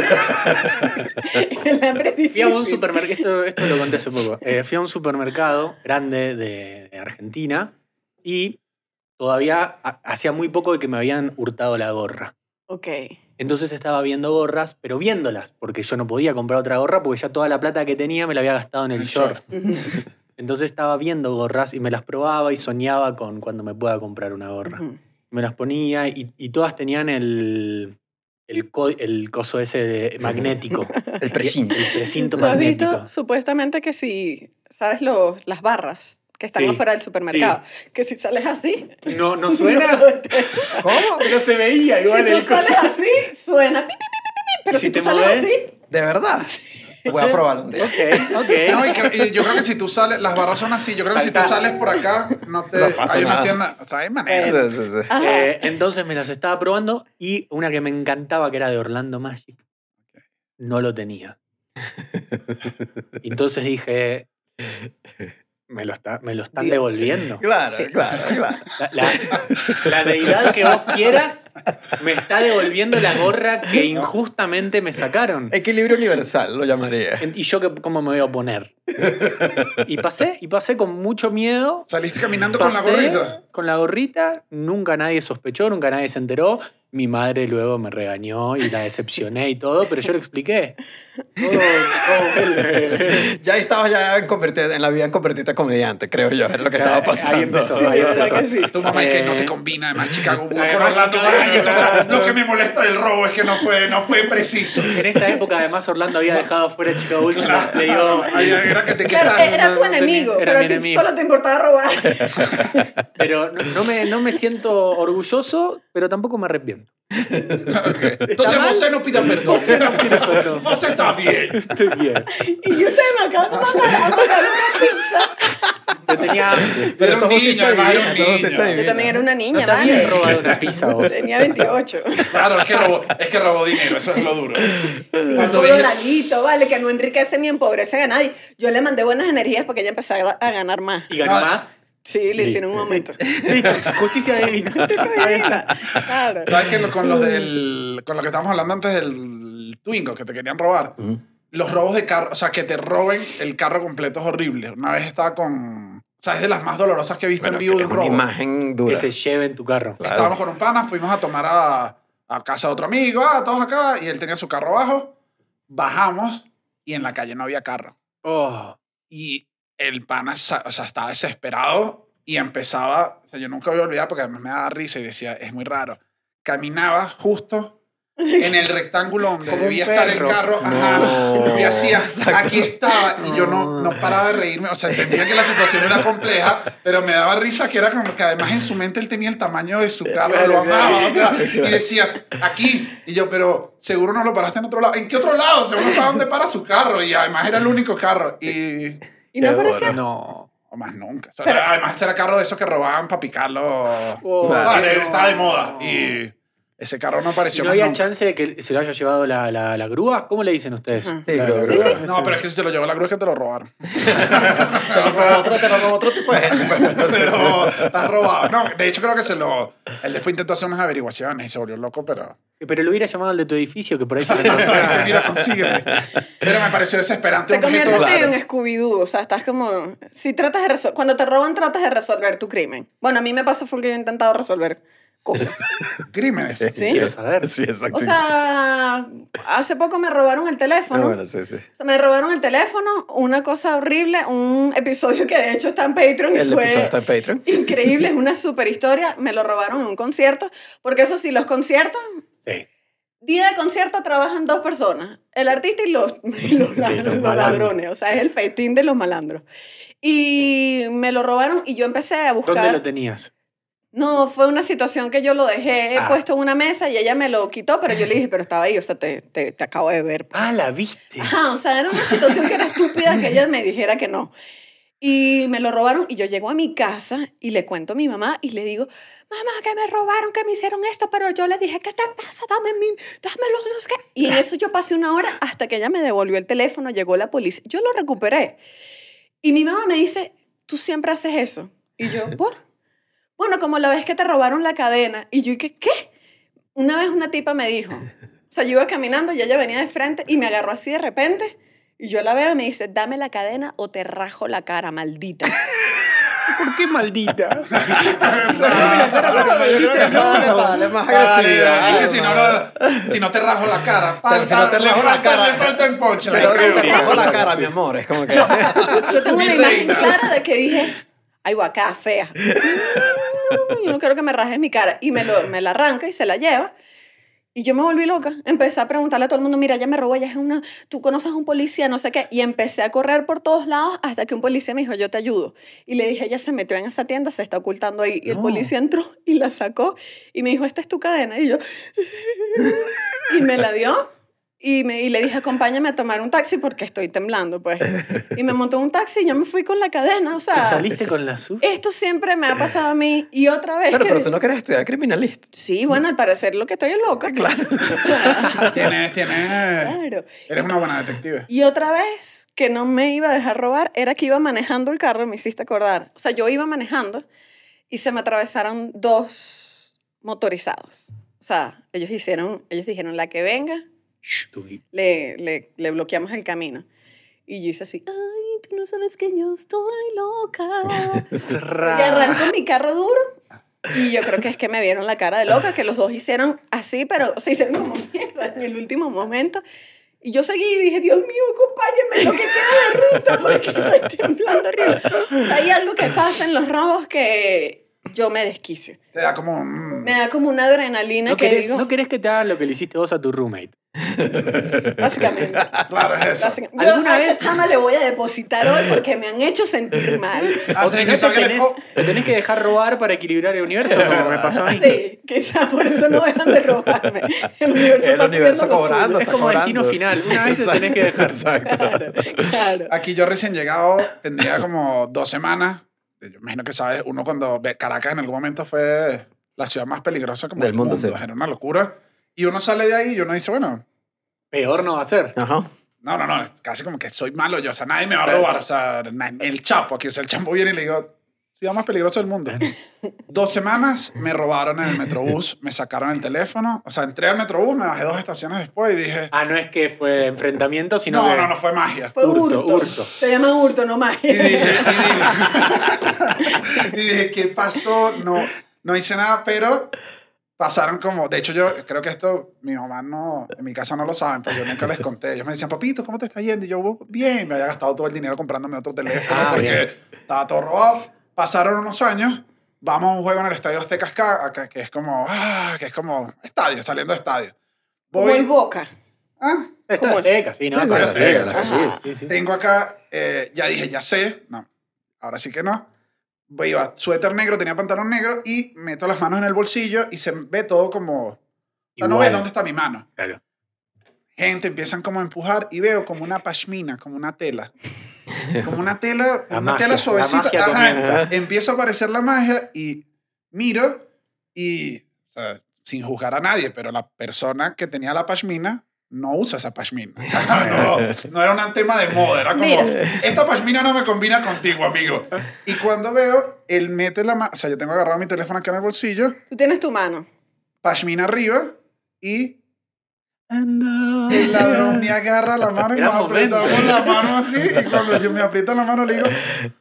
Speaker 2: El hambre es
Speaker 4: Fui a un
Speaker 2: difícil.
Speaker 4: supermercado, esto, esto lo conté hace poco. Eh, fui a un supermercado grande de, de Argentina y todavía ha- hacía muy poco de que me habían hurtado la gorra.
Speaker 2: Ok.
Speaker 4: Entonces estaba viendo gorras, pero viéndolas, porque yo no podía comprar otra gorra porque ya toda la plata que tenía me la había gastado en el
Speaker 1: El
Speaker 4: short.
Speaker 2: Ujú.
Speaker 4: Entonces estaba viendo gorras y me las probaba y soñaba con cuando me pueda comprar una gorra.
Speaker 2: Ujú.
Speaker 4: Me las ponía y, y todas tenían el, el, co- el coso ese de- magnético.
Speaker 5: El precinto.
Speaker 4: El precinto
Speaker 2: ¿Tú has visto
Speaker 4: magnético.
Speaker 2: supuestamente que si, ¿sabes los, las barras que están
Speaker 4: Sí,
Speaker 2: afuera del supermercado? Que si sales así...
Speaker 4: No, no suena,
Speaker 5: ¿Cómo?
Speaker 4: pero se veía igual
Speaker 2: si tú
Speaker 4: el coso.
Speaker 2: sales así, suena pi, pi, pi, pi, pi, pero
Speaker 4: ¿Y
Speaker 2: si,
Speaker 4: si
Speaker 2: tú
Speaker 4: te
Speaker 2: sales
Speaker 4: mueves?
Speaker 2: así...
Speaker 5: ¿De verdad? Voy a probarlo un día.
Speaker 4: Ok, ok.
Speaker 1: No, y, cre- y yo creo que si tú sales, las barras son así. Yo creo que si tú
Speaker 4: Saltás.
Speaker 1: sales por acá, no te.
Speaker 5: No pasa
Speaker 1: hay unas
Speaker 5: nada.
Speaker 1: tiendas. O sea, hay maneras.
Speaker 5: Sí, sí, sí.
Speaker 2: Ajá.
Speaker 4: Eh, entonces me las estaba probando y una que me encantaba, que era de Orlando Magic, no lo tenía. Entonces dije, me lo, está- me lo están
Speaker 2: Dios.
Speaker 4: devolviendo.
Speaker 5: Claro,
Speaker 2: Sí.
Speaker 5: claro, claro.
Speaker 4: La, la- la deidad que vos quieras me está devolviendo la gorra que injustamente me sacaron.
Speaker 5: Equilibrio universal, lo llamaría.
Speaker 4: En- ¿Y yo qué, cómo me voy a oponer? Y pasé, y pasé con mucho miedo.
Speaker 1: Saliste caminando con la
Speaker 4: Pasé
Speaker 1: gorrita.
Speaker 4: con la gorrita, nunca nadie sospechó, nunca nadie se enteró. Mi madre luego me regañó y la decepcioné y todo, pero yo le expliqué. Oh, oh, el-
Speaker 5: Ya estabas ya en, convertir, en la vida en convertirte en comediante, creo yo. Era lo que
Speaker 4: Ya,
Speaker 5: estaba
Speaker 4: ahí
Speaker 5: pasando.
Speaker 4: empezó,
Speaker 2: Sí,
Speaker 4: ahí
Speaker 2: ¿verdad
Speaker 4: empezó.
Speaker 2: que sí?
Speaker 1: Tu mamá es que no te
Speaker 4: Eh,
Speaker 1: combina, además Chicago Bulls
Speaker 4: además,
Speaker 1: con Orlando
Speaker 4: Chicago-
Speaker 1: Magic. O sea, lo que me molesta del robo es que no fue, no fue preciso.
Speaker 4: En esa época, además, Orlando había dejado fuera a Chicago Bulls. Le digo,
Speaker 1: Ay, era que te
Speaker 2: Claro,
Speaker 1: quedas.
Speaker 2: era
Speaker 4: no,
Speaker 2: tu
Speaker 4: no tenía-
Speaker 2: enemigo,
Speaker 4: era
Speaker 2: pero a
Speaker 4: mi
Speaker 2: ti
Speaker 4: enemigo.
Speaker 2: solo te importaba robar.
Speaker 4: pero no, no me, no me siento orgulloso, pero tampoco me arrepiento.
Speaker 1: Entonces
Speaker 4: mal?
Speaker 1: José no pida perdón.
Speaker 4: perdón.
Speaker 1: José está bien.
Speaker 4: Estoy bien.
Speaker 2: Y ustedes me acaban de mandar a pagar una pizza.
Speaker 4: Yo tenía hambre.
Speaker 1: Era un
Speaker 5: todo
Speaker 1: niño,
Speaker 5: justicia
Speaker 1: además era
Speaker 5: divina,
Speaker 1: un
Speaker 5: todo
Speaker 1: niño.
Speaker 5: justicia
Speaker 2: Yo
Speaker 5: divina.
Speaker 2: también era una niña,
Speaker 4: ¿No te habías
Speaker 2: ¿vale?
Speaker 4: robado una pizza vos?
Speaker 2: Tenía veintiocho.
Speaker 1: Claro, es que robó, es que robó dinero, eso es lo duro. Cuando
Speaker 2: Todo
Speaker 1: venía-
Speaker 2: doradito, ¿vale? Que no enriquece ni empobrece a nadie. Yo le mandé buenas energías porque ella empezó a a ganar más.
Speaker 4: ¿Y ganó
Speaker 1: Ah.
Speaker 4: más?
Speaker 2: Sí, le hicieron un momento.
Speaker 4: Listo. Justicia divina.
Speaker 2: Claro.
Speaker 1: ¿Sabes que lo- con lo del con lo que estábamos hablando antes del Twingo que te querían robar? Los robos de carro, o sea, que te roben el carro completo es horrible. Una vez estaba con, o sea, es de las más dolorosas que he visto
Speaker 5: Bueno,
Speaker 1: en vivo de
Speaker 5: es
Speaker 1: un
Speaker 5: una
Speaker 1: robo.
Speaker 5: imagen dura.
Speaker 4: Que se lleve en tu carro.
Speaker 5: Claro.
Speaker 1: Estábamos con un pana, fuimos a tomar a, a casa de otro amigo, ah, todos acá, y él tenía su carro abajo. Bajamos y en la calle no había carro.
Speaker 4: Oh.
Speaker 1: Y el pana, sa- o sea, estaba desesperado y empezaba, o sea, yo nunca voy a olvidar porque además me daba risa y decía, es muy raro. Caminaba justo en el rectángulo donde
Speaker 4: Como
Speaker 1: debía
Speaker 4: un
Speaker 1: estar el
Speaker 4: perro.
Speaker 1: carro, ajá,
Speaker 5: No.
Speaker 1: y hacía,
Speaker 5: Exacto.
Speaker 1: aquí estaba, y yo no, no paraba de reírme, o sea, entendía que la situación era compleja, pero me daba risa que era como que además en su mente él tenía el tamaño de su carro,
Speaker 4: Claro,
Speaker 1: lo amaba,
Speaker 4: claro.
Speaker 1: o sea, y decía, aquí, y yo, pero seguro no lo paraste en otro lado, ¿en qué otro lado? Seguro no sabe dónde para su carro, y además era el único carro, y...
Speaker 2: Y no
Speaker 5: Qué
Speaker 2: apareció.
Speaker 4: No.
Speaker 1: O más nunca. O sea, además era carro de esos que robaban para picarlo.
Speaker 4: Oh,
Speaker 1: O sea,
Speaker 4: claro.
Speaker 1: estaba de moda. Y ese carro no
Speaker 4: ¿Y
Speaker 1: apareció
Speaker 4: no
Speaker 1: más
Speaker 4: había
Speaker 1: nunca.
Speaker 4: chance de que se lo haya llevado la, la, la grúa? ¿Cómo le dicen ustedes?
Speaker 2: Ajá.
Speaker 5: Sí,
Speaker 4: La-
Speaker 5: creo
Speaker 4: la
Speaker 5: que
Speaker 2: Sí,
Speaker 4: grúa.
Speaker 2: sí.
Speaker 1: No, pero es que si se lo llevó la grúa es que te lo robaron.
Speaker 5: otro te robó otro tipo de gente.
Speaker 1: Pero estás robado. No, de hecho creo que se lo... Él después intentó hacer unas averiguaciones y se volvió loco, pero...
Speaker 4: Pero lo hubiera llamado al de tu edificio, que por ahí se lo
Speaker 1: Pero
Speaker 4: encontraba.
Speaker 1: mira, consígueme. Pero me pareció desesperante.
Speaker 2: Te
Speaker 1: un objeto-
Speaker 2: conviertes en un Scooby-Doo, o sea, estás como... Si tratas de resolver... Cuando te roban, tratas de resolver tu crimen. Bueno, a mí me pasa fue que yo he intentado resolver cosas.
Speaker 1: Crímenes.
Speaker 2: ¿Sí?
Speaker 4: Quiero saber.
Speaker 5: Sí, exacto.
Speaker 2: O sea, hace poco me robaron el
Speaker 5: Ah,
Speaker 2: teléfono.
Speaker 5: bueno, sí, sí.
Speaker 2: O sea, me robaron el teléfono, una cosa horrible, un episodio que de hecho está en Patreon y
Speaker 5: El
Speaker 2: fue
Speaker 5: episodio está en Patreon.
Speaker 2: increíble, es una super historia. Me lo robaron en un concierto, porque eso sí, los conciertos,
Speaker 4: Sí.
Speaker 2: día de concierto trabajan dos personas, el artista y los, y los,
Speaker 4: Sí, los
Speaker 2: los
Speaker 4: malandros.
Speaker 2: ladrones, o sea, es el festín de los malandros. Y me lo robaron y yo empecé a buscar...
Speaker 4: ¿Dónde lo tenías?
Speaker 2: No, fue una situación que yo lo dejé
Speaker 4: Ah.
Speaker 2: puesto en una mesa y ella me lo quitó, pero yo le dije, pero estaba ahí, o sea, te, te, te acabo de ver. pues.
Speaker 4: Ah, la viste.
Speaker 2: Ajá, o sea, era una situación que era estúpida que ella me dijera que no. Y me lo robaron y yo llego a mi casa y le cuento a mi mamá y le digo, mamá, que me robaron, que me hicieron esto, pero yo le dije, ¿qué te pasa? Dame, mi, dame los dos que... Y en eso yo pasé una hora hasta que ella me devolvió el teléfono, llegó la policía, yo lo recuperé. Y mi mamá me dice, ¿tú siempre haces eso? Y yo, ¿por? Bueno, como la vez que te robaron la cadena. Y yo, ¿qué? ¿Qué? Una vez una tipa me dijo, o sea, yo iba caminando y ella venía de frente y me agarró así de repente. Y yo la veo y me dice, dame la cadena o te rajo la cara, maldita.
Speaker 4: ¿Por qué maldita?
Speaker 5: Dale más
Speaker 1: Dale,
Speaker 5: agresividad.
Speaker 1: es que si no, no- si no te rajo la cara, falta,
Speaker 5: si no te
Speaker 1: le,
Speaker 5: rajo la
Speaker 1: falta,
Speaker 5: cara.
Speaker 1: le falta el punch.
Speaker 5: Pero
Speaker 1: creo.
Speaker 5: te rajo la cara, mi amor. Es como que...
Speaker 2: Yo tengo
Speaker 1: Mi
Speaker 2: una imagen
Speaker 1: reina.
Speaker 2: clara de que dije, ay, guacá, fea. Yo no quiero que me rajes mi cara. Y me, lo, me la arranca y se la lleva. Y yo me volví loca. Empecé a preguntarle a todo el mundo, mira, ella me robó, ella es una, tú conoces a un policía, no sé qué. Y empecé a correr por todos lados hasta que un policía me dijo, yo te ayudo. Y le dije, ella se metió en esa tienda, se está ocultando ahí. Y el
Speaker 4: No.
Speaker 2: policía entró y la sacó. Y me dijo, esta es tu cadena. Y yo, y me la dio. Y, me, y le dije, acompáñame a tomar un taxi porque estoy temblando, pues. Y me montó un taxi y yo me fui con la cadena, o
Speaker 4: ¿Te
Speaker 2: sea...
Speaker 4: saliste con la su?
Speaker 2: Esto siempre me ha pasado a mí. Y otra vez
Speaker 5: Pero,
Speaker 2: que...
Speaker 5: pero tú no quieres estudiar criminalista.
Speaker 2: Sí, bueno, al parecer lo que estoy es loca. Claro.
Speaker 1: Tienes, tienes,
Speaker 2: Claro.
Speaker 1: eres una buena detective.
Speaker 2: Y otra vez que no me iba a dejar robar era que iba manejando el carro, me hiciste acordar. O sea, yo iba manejando y se me atravesaron dos motorizados. O sea, ellos hicieron, ellos dijeron, la que venga,
Speaker 4: Tu-
Speaker 2: le, le, le bloqueamos el camino. Y yo hice así, ay, tú no sabes que yo estoy loca. Y arrancó mi carro duro. Y yo creo que es que me vieron la cara de loca, que los dos hicieron así, pero se hicieron como mierda en el último momento. Y yo seguí y dije, Dios mío, acompáñenme lo que queda de ruta porque estoy temblando horrible. O sea, hay algo que pasa en los robos que yo me desquicio.
Speaker 1: Te da como un...
Speaker 2: Me da como una adrenalina
Speaker 4: ¿No
Speaker 2: que
Speaker 4: querés,
Speaker 2: digo...
Speaker 4: ¿No querés que te hagan lo que le hiciste vos a tu roommate?
Speaker 2: Básicamente.
Speaker 1: Claro, es eso.
Speaker 2: Básicamente. Yo
Speaker 4: ¿Alguna
Speaker 2: a esa
Speaker 4: vez?
Speaker 2: chama le voy a depositar hoy porque me han hecho sentir mal.
Speaker 1: Ah,
Speaker 4: O si
Speaker 1: sí,
Speaker 4: no,
Speaker 1: que
Speaker 4: te
Speaker 1: salga el
Speaker 4: tenés,
Speaker 1: co-
Speaker 4: te tenés que dejar robar para equilibrar el universo, como me pasó a mí.
Speaker 2: Sí, quizás por eso no dejan de robarme. El universo
Speaker 5: El
Speaker 2: está
Speaker 5: universo
Speaker 2: pidiendo lo
Speaker 5: cobrando.
Speaker 2: suyo.
Speaker 4: Es como
Speaker 5: Está
Speaker 4: destino
Speaker 5: cobrando.
Speaker 4: final. Una vez te tenés que dejar.
Speaker 5: Exacto.
Speaker 2: Claro, claro.
Speaker 1: Aquí yo recién llegado, tendría como dos semanas. Yo imagino que sabes, uno cuando ve Caracas en algún momento fue la ciudad más peligrosa como
Speaker 5: Del
Speaker 1: del
Speaker 5: mundo,
Speaker 1: mundo.
Speaker 5: sí.
Speaker 1: Era una locura. Y uno sale de ahí y uno dice, bueno,
Speaker 4: Peor no va a ser.
Speaker 5: Ajá.
Speaker 1: no, no, no, casi como que soy malo yo. O sea, nadie me va a robar. O sea, na- el Chapo, aquí, o sea, el Chapo viene y le digo, ciudad más peligrosa del mundo. Dos semanas me robaron en el Metrobús, me sacaron el teléfono. O sea, entré al Metrobús, me bajé dos estaciones después y dije,
Speaker 4: Ah, no es que fue enfrentamiento, sino
Speaker 1: no,
Speaker 4: que...
Speaker 1: no, no fue magia.
Speaker 2: Fue
Speaker 4: Hurto,
Speaker 2: hurto,
Speaker 4: hurto.
Speaker 2: Se llama hurto, no
Speaker 1: Y
Speaker 2: magia.
Speaker 1: dije, y dije, y dije, ¿qué pasó? No, no hice nada, pero pasaron como... De hecho, yo creo que esto, mi mamá no... En mi casa no lo saben, pero yo nunca les conté. Ellos me decían, papito, ¿cómo te está yendo? Y yo, bien, me había gastado todo el dinero comprándome otro teléfono
Speaker 4: Ah,
Speaker 1: porque
Speaker 4: bien.
Speaker 1: estaba todo robado. Pasaron unos años, vamos a un juego en el Estadio Azteca acá, que es como... Ah, que es como estadio, saliendo de estadio.
Speaker 2: Como el
Speaker 1: Voy...
Speaker 2: Boca.
Speaker 1: Ah,
Speaker 4: Está Azteca, sí, ¿no?
Speaker 5: Sí,
Speaker 4: Está
Speaker 1: sí,
Speaker 4: Azteca,
Speaker 1: sí,
Speaker 4: sí,
Speaker 2: sí.
Speaker 4: sí, sí.
Speaker 1: tengo acá, eh, ya dije, ya sé, no, ahora sí que no. Voy a suéter negro, tenía pantalón negro y meto las manos en el bolsillo y se ve todo como... O sea, no
Speaker 4: Igual.
Speaker 1: ves dónde está mi mano.
Speaker 4: Claro.
Speaker 1: Gente empiezan como a empujar y veo como una pashmina, como una tela. Como una tela,
Speaker 4: La
Speaker 1: una
Speaker 4: magia,
Speaker 1: tela suavecita.
Speaker 4: la magia
Speaker 1: Ajá,
Speaker 4: comienza.
Speaker 1: empieza a aparecer la magia y miro y, o sea, sin juzgar a nadie, pero la persona que tenía la pashmina no usa esa pashmina. O sea, no, no era un tema de moda, era como,
Speaker 2: Mira.
Speaker 1: esta pashmina no me combina contigo, amigo. Y cuando veo, él mete la mano, o sea, yo tengo agarrado mi teléfono acá en el bolsillo,
Speaker 2: Tú tienes tu mano.
Speaker 1: pashmina arriba y el ladrón me agarra la mano y
Speaker 4: Gran
Speaker 1: nos
Speaker 4: momento.
Speaker 1: apretamos la mano así. Y cuando yo me aprieto la mano le digo,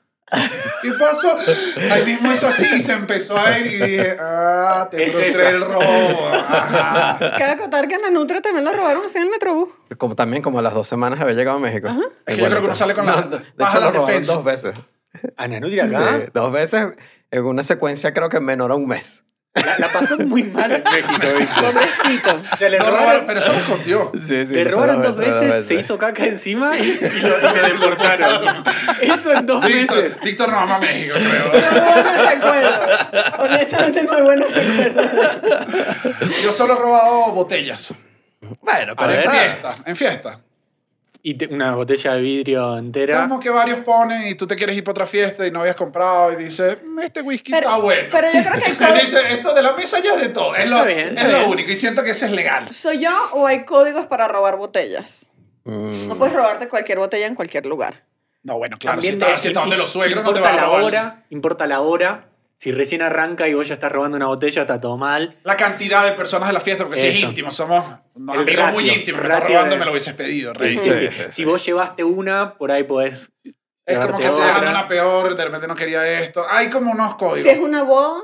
Speaker 1: ¿qué pasó? Ahí mismo hizo así y se empezó a ir y dije, ah, te
Speaker 4: Es
Speaker 1: frustré
Speaker 4: esa.
Speaker 1: el robo. Ajá.
Speaker 2: Cabe acotar que en la Nutra también lo robaron así en el Metrobús.
Speaker 5: Como también como a las dos semanas había llegado a México.
Speaker 1: Es que yo creo que uno sale con las-
Speaker 5: de
Speaker 1: baja
Speaker 5: hecho,
Speaker 1: las
Speaker 5: lo robaron
Speaker 1: defensas.
Speaker 5: dos veces.
Speaker 4: Ana Nutria acá
Speaker 5: Sí, dos veces en una secuencia creo que menor a un mes.
Speaker 4: la, la pasó muy mal en México, ¿viste?
Speaker 2: Pobrecito.
Speaker 4: Se le
Speaker 1: No,
Speaker 4: robaron,
Speaker 1: robaron, pero eso lo escondió.
Speaker 5: Sí, sí.
Speaker 4: le
Speaker 5: lo
Speaker 4: robaron dos
Speaker 5: dos
Speaker 4: veces, se hizo caca encima y, y lo, y lo deportaron. Eso en dos
Speaker 1: Víctor,
Speaker 4: meses.
Speaker 1: Víctor no ama a México, creo.
Speaker 2: No buenos recuerdos. Honestamente no hay buenos recuerdos.
Speaker 1: Yo solo he robado botellas.
Speaker 5: Bueno,
Speaker 4: A
Speaker 5: pero
Speaker 1: En
Speaker 4: ver.
Speaker 5: esa...
Speaker 1: fiesta, en fiesta.
Speaker 4: Y te- una botella de vidrio entera.
Speaker 1: Como que varios ponen y tú te quieres ir para otra fiesta y no habías comprado y dices, "Mm, este whisky
Speaker 2: Pero-
Speaker 1: está bueno.
Speaker 2: pero yo creo que hay
Speaker 1: Te
Speaker 2: códigos-
Speaker 1: dice, esto de la mesa ya es de todo. Es lo,
Speaker 4: Está bien,
Speaker 1: es
Speaker 4: está
Speaker 1: lo
Speaker 4: bien.
Speaker 1: único. Y siento que ese es legal.
Speaker 2: ¿Soy yo o hay códigos para robar botellas?
Speaker 5: Mm.
Speaker 2: No puedes robarte cualquier botella en cualquier lugar.
Speaker 1: No, bueno, claro.
Speaker 4: También
Speaker 1: si está,
Speaker 4: de-
Speaker 1: si está donde
Speaker 4: im-
Speaker 1: los suegros no te
Speaker 4: importa
Speaker 1: van a
Speaker 4: la
Speaker 1: robar.
Speaker 4: hora, importa la hora. Si recién arranca y vos ya estás robando una botella, está todo mal.
Speaker 1: La cantidad de personas de la fiesta, porque si es
Speaker 4: Eso.
Speaker 1: íntimo, somos unos
Speaker 4: El
Speaker 1: amigos muy
Speaker 4: ratio,
Speaker 1: íntimos. Me estás
Speaker 4: ratio
Speaker 1: robando,
Speaker 4: de-
Speaker 1: me lo hubieses pedido,
Speaker 4: Sí,
Speaker 1: rey.
Speaker 4: sí,
Speaker 5: Sí,
Speaker 4: sí.
Speaker 5: sí, sí.
Speaker 4: Si vos llevaste una, por ahí podés.
Speaker 1: Es como que
Speaker 4: llevarte
Speaker 1: te dan
Speaker 4: otra.
Speaker 1: una peor, de repente no quería esto. Hay como unos códigos.
Speaker 2: Si es una boda,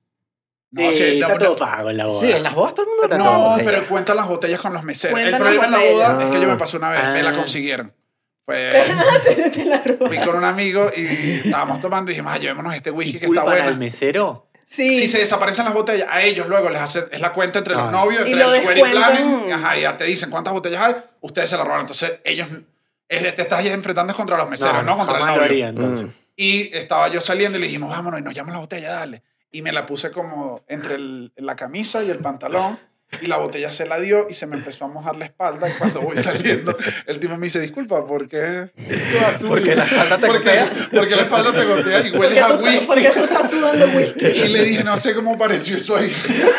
Speaker 1: No,
Speaker 4: Sí,
Speaker 1: sí, no,
Speaker 4: está
Speaker 1: no.
Speaker 4: todo pago en la boda.
Speaker 5: Sí, en las bodas todo el mundo
Speaker 4: Está
Speaker 5: roba
Speaker 1: No,
Speaker 5: botellas.
Speaker 1: pero cuentan las botellas con los meseros. El
Speaker 2: Cuentan
Speaker 1: problema
Speaker 2: las
Speaker 1: en la
Speaker 2: botellas.
Speaker 1: boda es que yo me pasó una vez, me la
Speaker 4: Ah.
Speaker 1: consiguieron. Fue,
Speaker 2: te, te la robo.
Speaker 1: fui con un amigo y estábamos tomando y dijimos, ah, llevémonos este
Speaker 4: ¿Y
Speaker 1: whisky que está
Speaker 4: culpan al
Speaker 1: bueno.
Speaker 4: mesero?
Speaker 2: Sí.
Speaker 1: Si se desaparecen las botellas, a ellos luego les hacen, es la cuenta entre los
Speaker 4: Ah.
Speaker 1: novios,
Speaker 2: Y
Speaker 1: entre
Speaker 2: lo
Speaker 1: el wedding
Speaker 2: descuentan.
Speaker 1: planning, ajá, y ya te dicen cuántas botellas hay, ustedes se las roban. Entonces ellos, es- te estás enfrentando contra los meseros, no, contra el
Speaker 4: jamás
Speaker 1: novio.
Speaker 4: lo haría, entonces.
Speaker 5: Mm.
Speaker 1: Y estaba yo saliendo y le dijimos, vámonos, y nos llaman la botella, dale. Y me la puse como entre el- la camisa y el pantalón. Y la botella se la dio y se me empezó a mojar la espalda. Y cuando voy saliendo, el tipo me dice, disculpa, ¿por qué?
Speaker 5: Porque la espalda te
Speaker 1: Porque,
Speaker 5: golpea.
Speaker 1: porque la espalda te gotea y
Speaker 2: Porque
Speaker 1: hueles a
Speaker 2: tú, estás-
Speaker 1: whisky.
Speaker 2: porque tú estás sudando whisky.
Speaker 1: Y le dije, no sé cómo pareció eso ahí.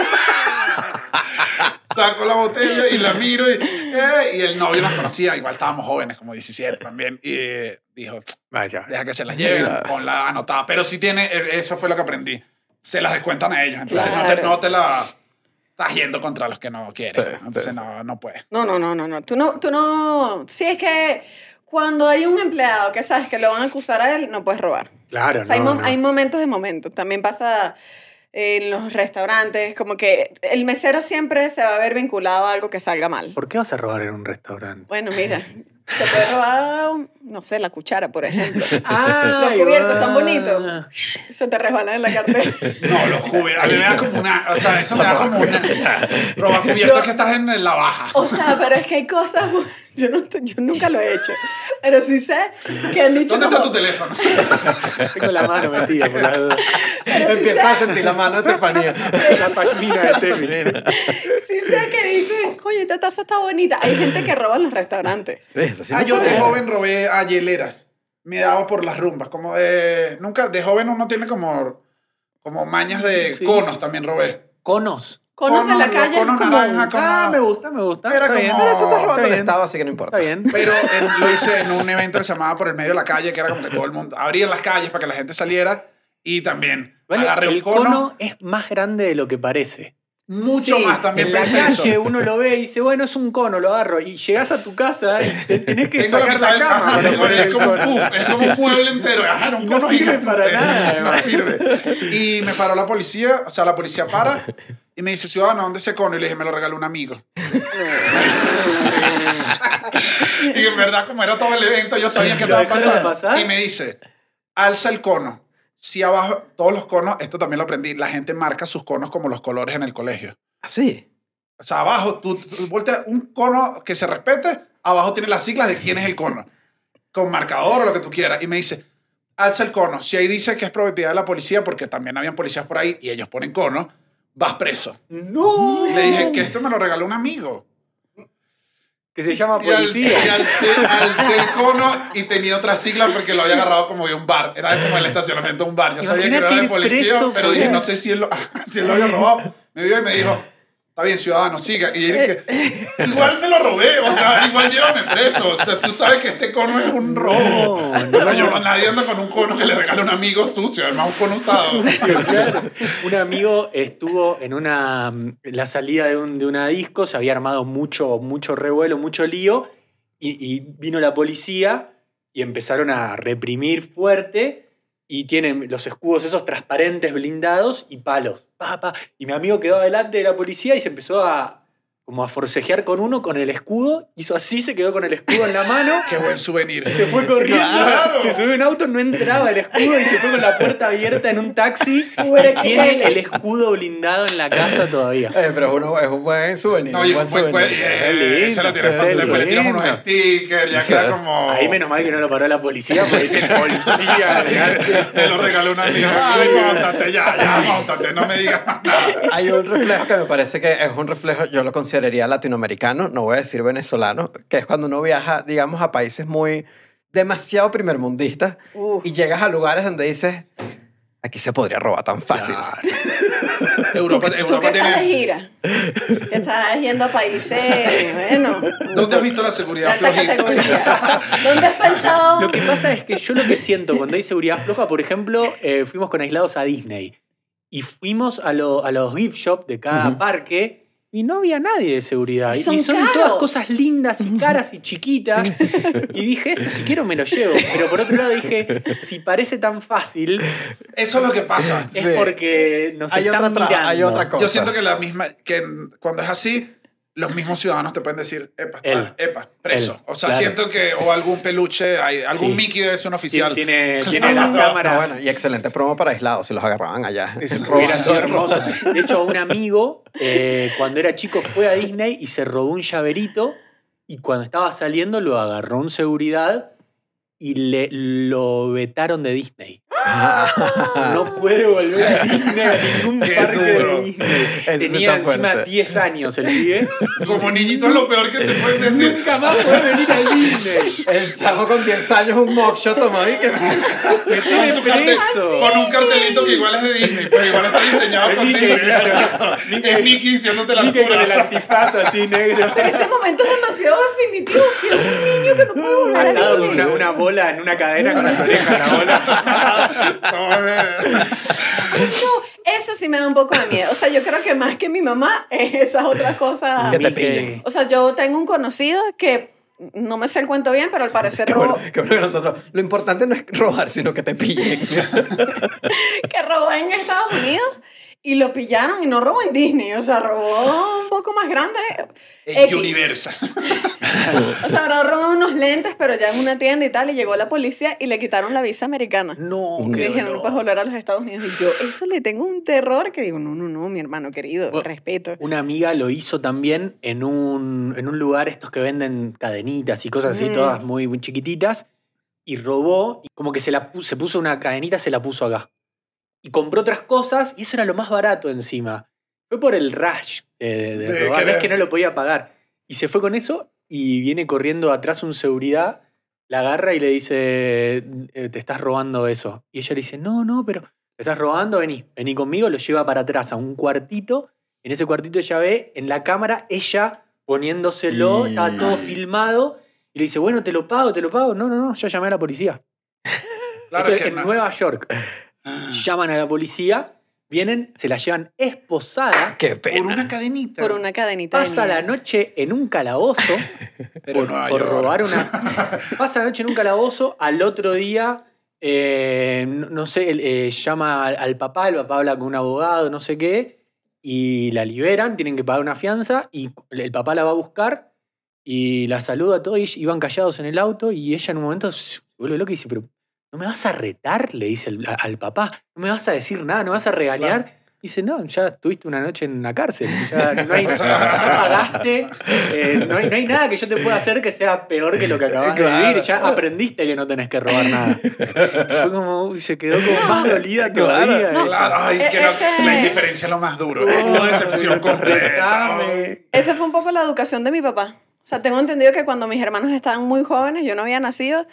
Speaker 1: Saco la botella y la miro y, eh, y el novio nos conocía, igual estábamos jóvenes, como diecisiete también, y eh, dijo,
Speaker 4: Vaya.
Speaker 1: deja que se las lleven, ponla anotada. Pero sí tiene, eh, eso fue lo que aprendí, se las descuentan a ellos, entonces no, te,
Speaker 2: Claro.
Speaker 1: no te la estás yendo contra los que no quieren,
Speaker 5: Sí,
Speaker 1: entonces
Speaker 5: sí,
Speaker 1: no, no puedes.
Speaker 2: No, no, no, no, no. Tú no, tú no. Sí, es que cuando hay un empleado que sabes que lo van a acusar a él, no puedes robar.
Speaker 4: Claro,
Speaker 2: O sea, hay,
Speaker 4: no,
Speaker 2: mo-
Speaker 4: no.
Speaker 2: hay momentos de momentos. También pasa en los restaurantes, como que el mesero siempre se va a ver vinculado a algo que salga mal.
Speaker 4: ¿Por qué vas a robar en un restaurante?
Speaker 2: Bueno, mira, te puede robar, no sé, la cuchara, por ejemplo.
Speaker 4: Ah,
Speaker 2: Los cubiertos tan bonitos. Se te resbalan en la cartera.
Speaker 1: No, los cubiertos. A mí me da como una. O sea, eso me da como una. Roba cubiertos que estás en la baja.
Speaker 2: O sea, pero es que hay cosas. Yo, no, yo nunca lo he hecho. Pero sí sé que han dicho.
Speaker 1: ¿Dónde
Speaker 2: como,
Speaker 1: está tu teléfono?
Speaker 4: Tengo la mano metida por la duda.
Speaker 2: pero sí
Speaker 5: Empiezas
Speaker 2: sé-
Speaker 5: a sentir la mano de Estefanía.
Speaker 4: La pashmina de Tefi.
Speaker 2: Sí sé que dicen, oye, esta taza está bonita. Hay gente que roba en los restaurantes.
Speaker 5: Sí, eso sí
Speaker 1: Ah,
Speaker 5: lo
Speaker 1: yo de
Speaker 5: sabía.
Speaker 1: joven robé a hieleras. Me daba por las rumbas. Como de. Nunca. De joven uno tiene como. Como mañas de
Speaker 4: Sí.
Speaker 1: conos también robé.
Speaker 4: Conos.
Speaker 2: Conos de la
Speaker 1: los
Speaker 2: calle.
Speaker 1: conos
Speaker 2: es como-
Speaker 1: naranja, como-
Speaker 4: Ah, me gusta, me gusta.
Speaker 1: Era
Speaker 4: Está bien.
Speaker 1: como-
Speaker 5: Pero eso estás robando
Speaker 4: Está
Speaker 5: el
Speaker 4: bien.
Speaker 5: Estado, así que no importa.
Speaker 4: Está bien.
Speaker 1: Pero en- lo hice en un evento que se llamaba Por el medio de la calle, que era como que todo el mundo abrían las calles para que la gente saliera. Y también
Speaker 4: Vale,
Speaker 1: agarré un
Speaker 4: el
Speaker 1: cono,
Speaker 4: cono es más grande de lo que parece.
Speaker 1: mucho
Speaker 2: Sí,
Speaker 1: más. También
Speaker 4: En la
Speaker 1: pensé
Speaker 4: calle
Speaker 1: eso.
Speaker 4: uno lo ve y dice, bueno, es un cono, lo agarro. Y llegas a tu casa y te tenés que
Speaker 1: Tengo la
Speaker 4: sacar
Speaker 1: mitad
Speaker 4: la
Speaker 1: del-
Speaker 4: cama.
Speaker 1: ajá,
Speaker 4: para
Speaker 1: es
Speaker 4: poner el
Speaker 1: como un
Speaker 4: cono.
Speaker 1: puff, es como un mueble entero. Ajá, era un
Speaker 4: Y no
Speaker 1: cono
Speaker 4: sirve
Speaker 1: gigante.
Speaker 4: para nada,
Speaker 1: No
Speaker 4: además.
Speaker 1: sirve. Y me paró la policía, o sea, la policía para y me dice, ciudadano, ¿dónde ese cono? Y le dije, me lo regaló un amigo. Y en verdad, como era todo el evento, yo sabía que
Speaker 4: ¿Lo
Speaker 1: estaba
Speaker 4: dejaron
Speaker 1: pasando.
Speaker 4: pasar?
Speaker 1: Y me dice, alza el cono. Si abajo, todos los conos, esto también lo aprendí, la gente marca sus conos como los colores en el colegio.
Speaker 5: Así.
Speaker 1: O sea, abajo, tú, tú volteas un cono que se respete, abajo tiene las siglas de quién es el cono. Con marcador o lo que tú quieras. Y me dice, alza el cono. Si ahí dice que es propiedad de la policía, porque también habían policías por ahí y ellos ponen cono, vas preso.
Speaker 4: ¡No!
Speaker 1: Y le dije que esto me lo regaló un amigo.
Speaker 4: Que se llama
Speaker 1: Y alcé,
Speaker 4: policía.
Speaker 1: y alcé, alcé el cono y tenía otra sigla porque lo había agarrado como de un bar. Era como el estacionamiento de un bar. Yo sabía que no era
Speaker 4: Imagínate
Speaker 1: de
Speaker 4: ir
Speaker 1: policía,
Speaker 4: preso
Speaker 1: pero
Speaker 4: por
Speaker 1: dije,
Speaker 4: eso.
Speaker 1: no sé si él lo, si él lo había robado. Me vio y me dijo, está bien, ciudadano, siga. Y yo dije, igual me lo robé, o sea, igual llévame preso. O sea, tú sabes que este cono es un robo.
Speaker 4: No,
Speaker 1: O sea, yo no, nadie anda con un cono que le regala a un amigo sucio, además un cono usado.
Speaker 4: Sucio, claro. Un amigo estuvo en una la salida de, un, de una disco, se había armado mucho, mucho revuelo, mucho lío, y, y vino la policía y empezaron a reprimir fuerte, y tienen los escudos esos transparentes, blindados, y palos. Pa, pa. Y mi amigo quedó delante de la policía y se empezó a, como a forcejear con uno con el escudo, hizo así, se quedó con el escudo en la mano.
Speaker 1: Qué buen souvenir.
Speaker 4: Y se fue corriendo,
Speaker 1: Claro.
Speaker 4: se subió en auto, no entraba el escudo y se fue con la puerta abierta en un taxi.
Speaker 2: Pero
Speaker 4: Tiene el escudo blindado en la casa todavía.
Speaker 5: Eh, pero es, uno, es un buen souvenir.
Speaker 1: No,
Speaker 5: un
Speaker 1: y
Speaker 5: buen
Speaker 1: fue, fue,
Speaker 5: souvenir.
Speaker 1: eh, se lo tiras
Speaker 4: Es
Speaker 1: fácil, después le tiras
Speaker 4: lindo.
Speaker 1: unos stickers, ya queda como...
Speaker 4: Ahí menos mal que no lo paró la policía, porque dice policía.
Speaker 1: Te lo regaló un amigo. Ay, móntate, ya, ya, móntate, no me digas más nada.
Speaker 5: Hay un reflejo que me parece que es un reflejo, yo lo consideraría latinoamericano, no voy a decir venezolano, que es cuando uno viaja, digamos, a países muy demasiado primermundistas
Speaker 2: Uf.
Speaker 5: y llegas a lugares donde dices, aquí se podría robar tan fácil.
Speaker 1: Europa,
Speaker 2: Tú
Speaker 1: Europa
Speaker 2: que estás de
Speaker 1: tiene...
Speaker 2: gira, que estás yendo a países, bueno,
Speaker 1: ¿Dónde has visto la seguridad
Speaker 2: de alta
Speaker 1: flojita?
Speaker 2: categoría. ¿Dónde has pensado?
Speaker 4: Lo que pasa es que yo lo que siento cuando hay seguridad floja, por ejemplo, eh, fuimos con aislados a Disney y fuimos a, lo- a los gift shop de cada
Speaker 5: Ujú.
Speaker 4: parque y no había nadie de seguridad.
Speaker 2: Y
Speaker 4: Y
Speaker 2: son
Speaker 4: son,
Speaker 2: caros.
Speaker 4: todas cosas lindas y caras y chiquitas. Y dije, esto si quiero me lo llevo. Pero por otro lado dije, si parece tan fácil,
Speaker 1: Eso es lo que pasa.
Speaker 4: es
Speaker 5: Sí.
Speaker 4: porque nos
Speaker 5: Hay
Speaker 4: están
Speaker 5: otra tra-
Speaker 4: mirando.
Speaker 5: hay otra cosa.
Speaker 1: Yo siento que la misma, que cuando es así, los mismos ciudadanos te pueden decir, epa, está-
Speaker 4: Él.
Speaker 1: epa, preso.
Speaker 4: Él,
Speaker 1: O sea,
Speaker 4: claro.
Speaker 1: siento que, o algún peluche, hay, algún
Speaker 4: Sí.
Speaker 1: Mickey debe ser un oficial.
Speaker 4: Tiene, tiene las
Speaker 5: No,
Speaker 4: cámaras.
Speaker 5: bueno, y excelente promo para aislados, si los agarraban allá.
Speaker 4: Es,
Speaker 5: Robando.
Speaker 4: hubiera sido hermoso. De hecho, un amigo, eh, cuando era chico, fue a Disney y se robó un llaverito. Y cuando estaba saliendo, lo agarró un seguridad y le, lo vetaron de Disney. No puede volver a Disney, a ningún
Speaker 1: Qué
Speaker 4: parque
Speaker 1: duro.
Speaker 4: de Disney.
Speaker 5: Eso sí
Speaker 4: Tenía
Speaker 5: está
Speaker 4: encima
Speaker 5: fuerte.
Speaker 4: diez años el pibe.
Speaker 1: Como niñito es lo peor que te pueden decir.
Speaker 4: Nunca más puede venir a Disney.
Speaker 5: El chavo con diez años, un mockshot tomado y que...
Speaker 4: Me
Speaker 1: Con,
Speaker 4: tiene
Speaker 1: su cartel-
Speaker 4: preso.
Speaker 1: con un cartelito que igual es de Disney, pero igual está diseñado con
Speaker 4: Mickey,
Speaker 1: Disney.
Speaker 4: claro.
Speaker 1: Es Mickey diciéndote la
Speaker 4: Mickey con el
Speaker 1: locura.
Speaker 4: antifaz así negro.
Speaker 2: Pero ese momento es demasiado definitivo. Si es un niño que no puede volver a
Speaker 4: Al lado con
Speaker 2: Disney.
Speaker 4: una, una bola en una cadena con las orejas en la bola.
Speaker 2: No, eso sí me da un poco de miedo. O sea, yo creo que más que mi mamá es esas otras cosas.
Speaker 5: Que te
Speaker 4: Mickey.
Speaker 5: pillen.
Speaker 2: O sea, yo tengo un conocido que no me sé el cuento bien, pero al parecer
Speaker 5: Qué
Speaker 2: robó,
Speaker 5: bueno, qué bueno que nosotros... Lo importante no es robar, sino que te pillen.
Speaker 2: que robó en Estados Unidos Y lo pillaron y no robó en Disney, o sea, robó un poco más grande.
Speaker 1: En
Speaker 2: X.
Speaker 1: Universal.
Speaker 2: O sea, habrá robado unos lentes, pero ya en una tienda y tal, y llegó la policía y le quitaron la visa americana.
Speaker 4: No,
Speaker 2: Y
Speaker 4: qué
Speaker 2: dijeron, no
Speaker 4: dolor.
Speaker 2: puedes volver a los Estados Unidos. Y yo, eso le tengo un terror que digo, no, no, no, mi hermano querido,
Speaker 4: Bueno,
Speaker 2: respeto.
Speaker 4: Una amiga lo hizo también en un, en un lugar estos que venden cadenitas y cosas así,
Speaker 2: Mm.
Speaker 4: todas muy, muy chiquititas, y robó, y como que se, la, pu- se puso una cadenita, se la puso acá. Y compró otras cosas, y eso era lo más barato encima. Fue por el rush eh, de, de
Speaker 1: De
Speaker 4: robar, no
Speaker 1: querer.
Speaker 4: es que no lo podía pagar. Y se fue con eso, y viene corriendo atrás un seguridad, la agarra y le dice, eh, te estás robando eso. Y ella le dice, no, no, pero te estás robando, vení, vení conmigo, lo lleva para atrás a un cuartito. En ese cuartito ella ve en la cámara, ella poniéndoselo,
Speaker 5: Y-
Speaker 4: estaba todo filmado, y le dice, bueno, te lo pago, te lo pago. No, no, no, yo llamé a la policía.
Speaker 1: Claro,
Speaker 4: Esto
Speaker 1: es
Speaker 4: es
Speaker 1: que
Speaker 4: en
Speaker 1: no-
Speaker 4: Nueva York.
Speaker 1: Ah.
Speaker 4: Llaman a la policía, vienen, se la llevan esposada,
Speaker 5: Qué
Speaker 1: Por
Speaker 5: pena.
Speaker 1: una cadenita.
Speaker 2: Por una cadenita. de
Speaker 4: pasa la
Speaker 2: nieve.
Speaker 4: noche en un calabozo.
Speaker 1: Pero
Speaker 4: por,
Speaker 1: Nueva
Speaker 4: por
Speaker 1: York.
Speaker 4: robar una. Pasa la noche en un calabozo, al otro día, eh, no, no sé, el- eh, llama al, al papá, el papá habla con un abogado, no sé qué, y la liberan, tienen que pagar una fianza, y el papá la va a buscar y la saluda todo, y iban callados en el auto, y ella en un momento se vuelve loca y dice, pero ¿no me vas a retar? Le dice el- a- al papá, ¿no me vas a decir nada? ¿No me vas a regañar?
Speaker 1: Claro.
Speaker 4: Dice, no, ya estuviste una noche en la cárcel, ya, no hay, ya pagaste, eh, no, hay, no hay nada que yo te pueda hacer que sea peor que lo que acabas de
Speaker 5: Claro.
Speaker 4: vivir, ya aprendiste que no tenés que robar nada. Fue como, uy, se quedó como más dolida todavía.
Speaker 5: Claro,
Speaker 4: ella.
Speaker 1: Claro, ay,
Speaker 2: E-
Speaker 1: que no-
Speaker 2: ese-
Speaker 1: la indiferencia es lo más duro. Es una decepción completa.
Speaker 4: Retame.
Speaker 2: Esa fue un poco la educación de mi papá. O sea, tengo entendido que cuando mis hermanos estaban muy jóvenes, yo no había nacido,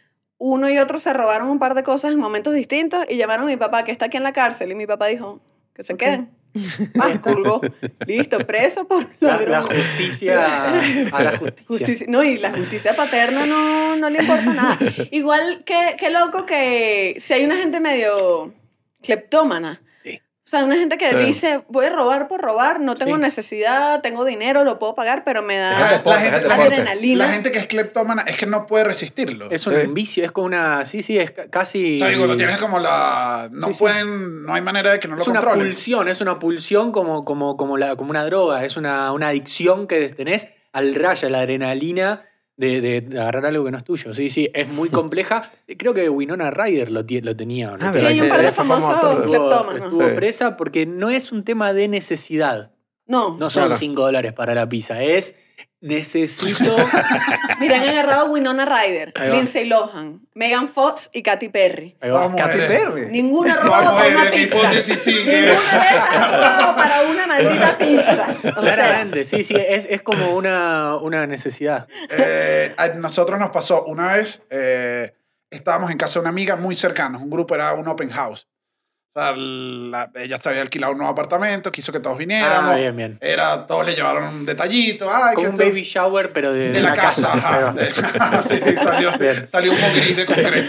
Speaker 2: uno y otro se robaron un par de cosas en momentos distintos y llamaron a mi papá, que está aquí en la cárcel, y mi papá dijo, que se queden. Ah, colgó. Listo, preso por
Speaker 4: La,
Speaker 2: ladrón.
Speaker 4: la justicia a la justicia.
Speaker 2: Justicia- no, y la justicia paterna no, no le importa nada. Igual, qué, qué loco que si hay una gente medio cleptómana.
Speaker 4: Sí.
Speaker 2: O sea, una gente que
Speaker 5: Sí.
Speaker 2: dice, voy a robar por robar, no tengo
Speaker 4: Sí.
Speaker 2: necesidad, tengo dinero, lo puedo pagar, pero me
Speaker 1: La,
Speaker 2: da
Speaker 1: la gente, la, gente,
Speaker 2: adrenalina.
Speaker 1: la gente que es cleptómana es que no puede resistirlo.
Speaker 4: Es un
Speaker 5: Sí.
Speaker 4: vicio, es como una. Sí, sí, es ca- casi.
Speaker 1: O sea, digo, lo tienes como la... No
Speaker 4: Sí, sí.
Speaker 1: pueden... No hay manera de que no lo
Speaker 4: Es una
Speaker 1: controlen.
Speaker 4: pulsión, es una pulsión como, como, como, la, como una droga, es una, una adicción que tenés al raya, la adrenalina de, de- de agarrar algo que no es tuyo. Sí, sí, es muy compleja. Creo que Winona Ryder lo, tie- lo tenía. ¿o no?
Speaker 5: Ah,
Speaker 2: Sí,
Speaker 5: ¿verdad
Speaker 2: hay un
Speaker 5: que
Speaker 2: par de
Speaker 5: ella fue
Speaker 2: famosos
Speaker 5: famosa?
Speaker 4: estuvo,
Speaker 2: cleptómanos.
Speaker 4: estuvo
Speaker 5: Sí.
Speaker 4: presa porque no es un tema de necesidad.
Speaker 2: No.
Speaker 4: No son
Speaker 5: Claro.
Speaker 4: cinco dólares para la pizza, es necesito.
Speaker 2: Mira, han agarrado a Winona Ryder,
Speaker 4: Ahí va.
Speaker 2: Lindsay Lohan, Megan Fox y Katy Perry.
Speaker 4: Ahí va.
Speaker 1: Vamos,
Speaker 5: Katy
Speaker 1: mujeres.
Speaker 5: Perry.
Speaker 2: Ninguna ha
Speaker 1: Vamos
Speaker 2: robado
Speaker 1: a
Speaker 2: para
Speaker 1: ver,
Speaker 2: una
Speaker 1: mi
Speaker 2: pizza.
Speaker 1: hipótesis sigue.
Speaker 2: Ninguna de estas ha robado para una maldita pizza. O sea,
Speaker 4: Claramente, sí, sí, es, es como una, una necesidad.
Speaker 1: Eh, a nosotros nos pasó una vez, eh, estábamos en casa de una amiga muy cercana, un grupo era un open house. O sea, la- ella se había alquilado un nuevo apartamento, quiso que todos vinieran.
Speaker 4: Ah, bien, bien.
Speaker 1: Era, todos le llevaron un detallito. Ay,
Speaker 4: Como
Speaker 1: que
Speaker 4: un
Speaker 1: esto-
Speaker 4: baby shower, pero de,
Speaker 1: de la casa.
Speaker 4: Ahí
Speaker 1: Ajá,
Speaker 4: va.
Speaker 1: de- sí, salió,
Speaker 4: Bien.
Speaker 1: salió un gris de concreto.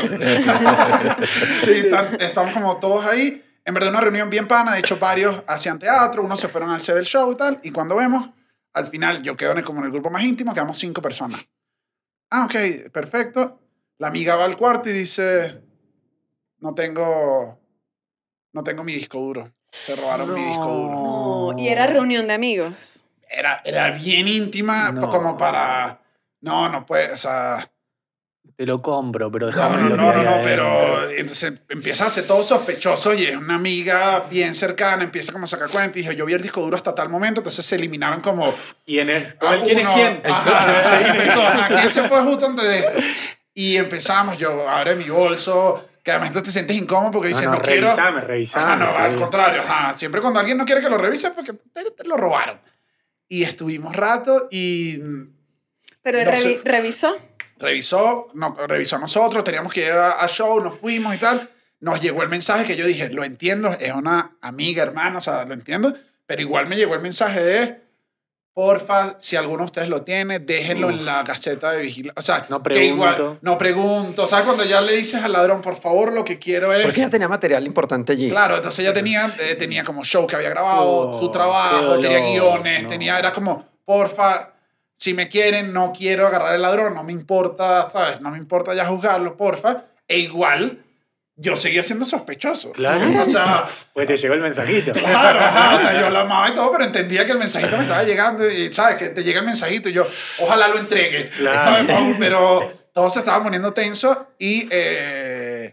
Speaker 1: Sí, están- estamos como todos ahí. En verdad, una reunión bien pana. De hecho, varios hacían teatro, unos se fueron a hacer el show y tal. Y cuando vemos, al final, yo quedo en el, como en el grupo más íntimo, quedamos cinco personas. Ah, ok, perfecto. La amiga va al cuarto y dice: No tengo, no tengo mi disco duro. Se robaron mi disco duro.
Speaker 2: no, y era reunión de amigos.
Speaker 1: Era, era bien íntima,
Speaker 4: No.
Speaker 1: como para. No, no puede, o sea.
Speaker 4: Te lo compro, pero
Speaker 1: No,
Speaker 4: déjame
Speaker 1: no,
Speaker 4: lo
Speaker 1: no,
Speaker 4: que hay
Speaker 1: no, no,
Speaker 4: adentro.
Speaker 1: pero entonces empieza a ser todo sospechoso y es una amiga bien cercana, empieza como a sacar cuenta y dijo, yo vi el disco duro hasta tal momento, entonces se eliminaron como...
Speaker 4: ¿Quién es?
Speaker 1: ah,
Speaker 4: ¿Quién es
Speaker 1: uno,
Speaker 4: quién?
Speaker 1: ajá, ahí empezó, ¿a quién se fue justo antes de esto? Y empezamos, yo abre mi bolso, que además tú te sientes incómodo porque dices,
Speaker 4: No,
Speaker 1: no,
Speaker 4: no,
Speaker 1: quiero...
Speaker 4: revisame, revisame,
Speaker 1: Ajá, no,
Speaker 4: sí.
Speaker 1: al contrario, ajá, siempre cuando alguien no quiere que lo revises porque te, te lo robaron. Y estuvimos rato y...
Speaker 2: Pero
Speaker 1: No
Speaker 2: revi-
Speaker 1: sé.
Speaker 2: revisó.
Speaker 1: revisó, no, revisó nosotros, teníamos que ir a, a show, nos fuimos y tal. Nos llegó el mensaje que yo dije, lo entiendo, es una amiga, hermana, o sea, lo entiendo, pero igual me llegó el mensaje de, porfa, si alguno de ustedes lo tiene, déjenlo
Speaker 4: Uf.
Speaker 1: en la caseta de vigilancia. O sea,
Speaker 4: No
Speaker 1: que igual,
Speaker 4: pregunto.
Speaker 1: no pregunto. O sea, cuando ya le dices al ladrón, por favor, lo que quiero es...
Speaker 5: Porque ella tenía material importante allí.
Speaker 1: Claro, entonces ella tenía, eh, tenía como show que había grabado,
Speaker 4: Oh,
Speaker 1: su
Speaker 4: qué
Speaker 1: trabajo,
Speaker 4: dolor,
Speaker 1: tenía guiones,
Speaker 4: no.
Speaker 1: tenía, era como, porfa, si me quieren, no quiero agarrar el ladrón, no me importa, ¿sabes? No me importa ya juzgarlo, porfa. E igual, yo seguía siendo sospechoso.
Speaker 4: Claro.
Speaker 1: O sea,
Speaker 4: Pues te llegó el mensajito.
Speaker 1: claro, ajá, o sea, yo la amaba y todo, pero entendía que el mensajito me estaba llegando y, ¿sabes? Que te llega el mensajito y yo, ojalá lo entregue.
Speaker 4: Claro.
Speaker 1: ¿Sabes? Pero todo se estaba poniendo tenso y eh,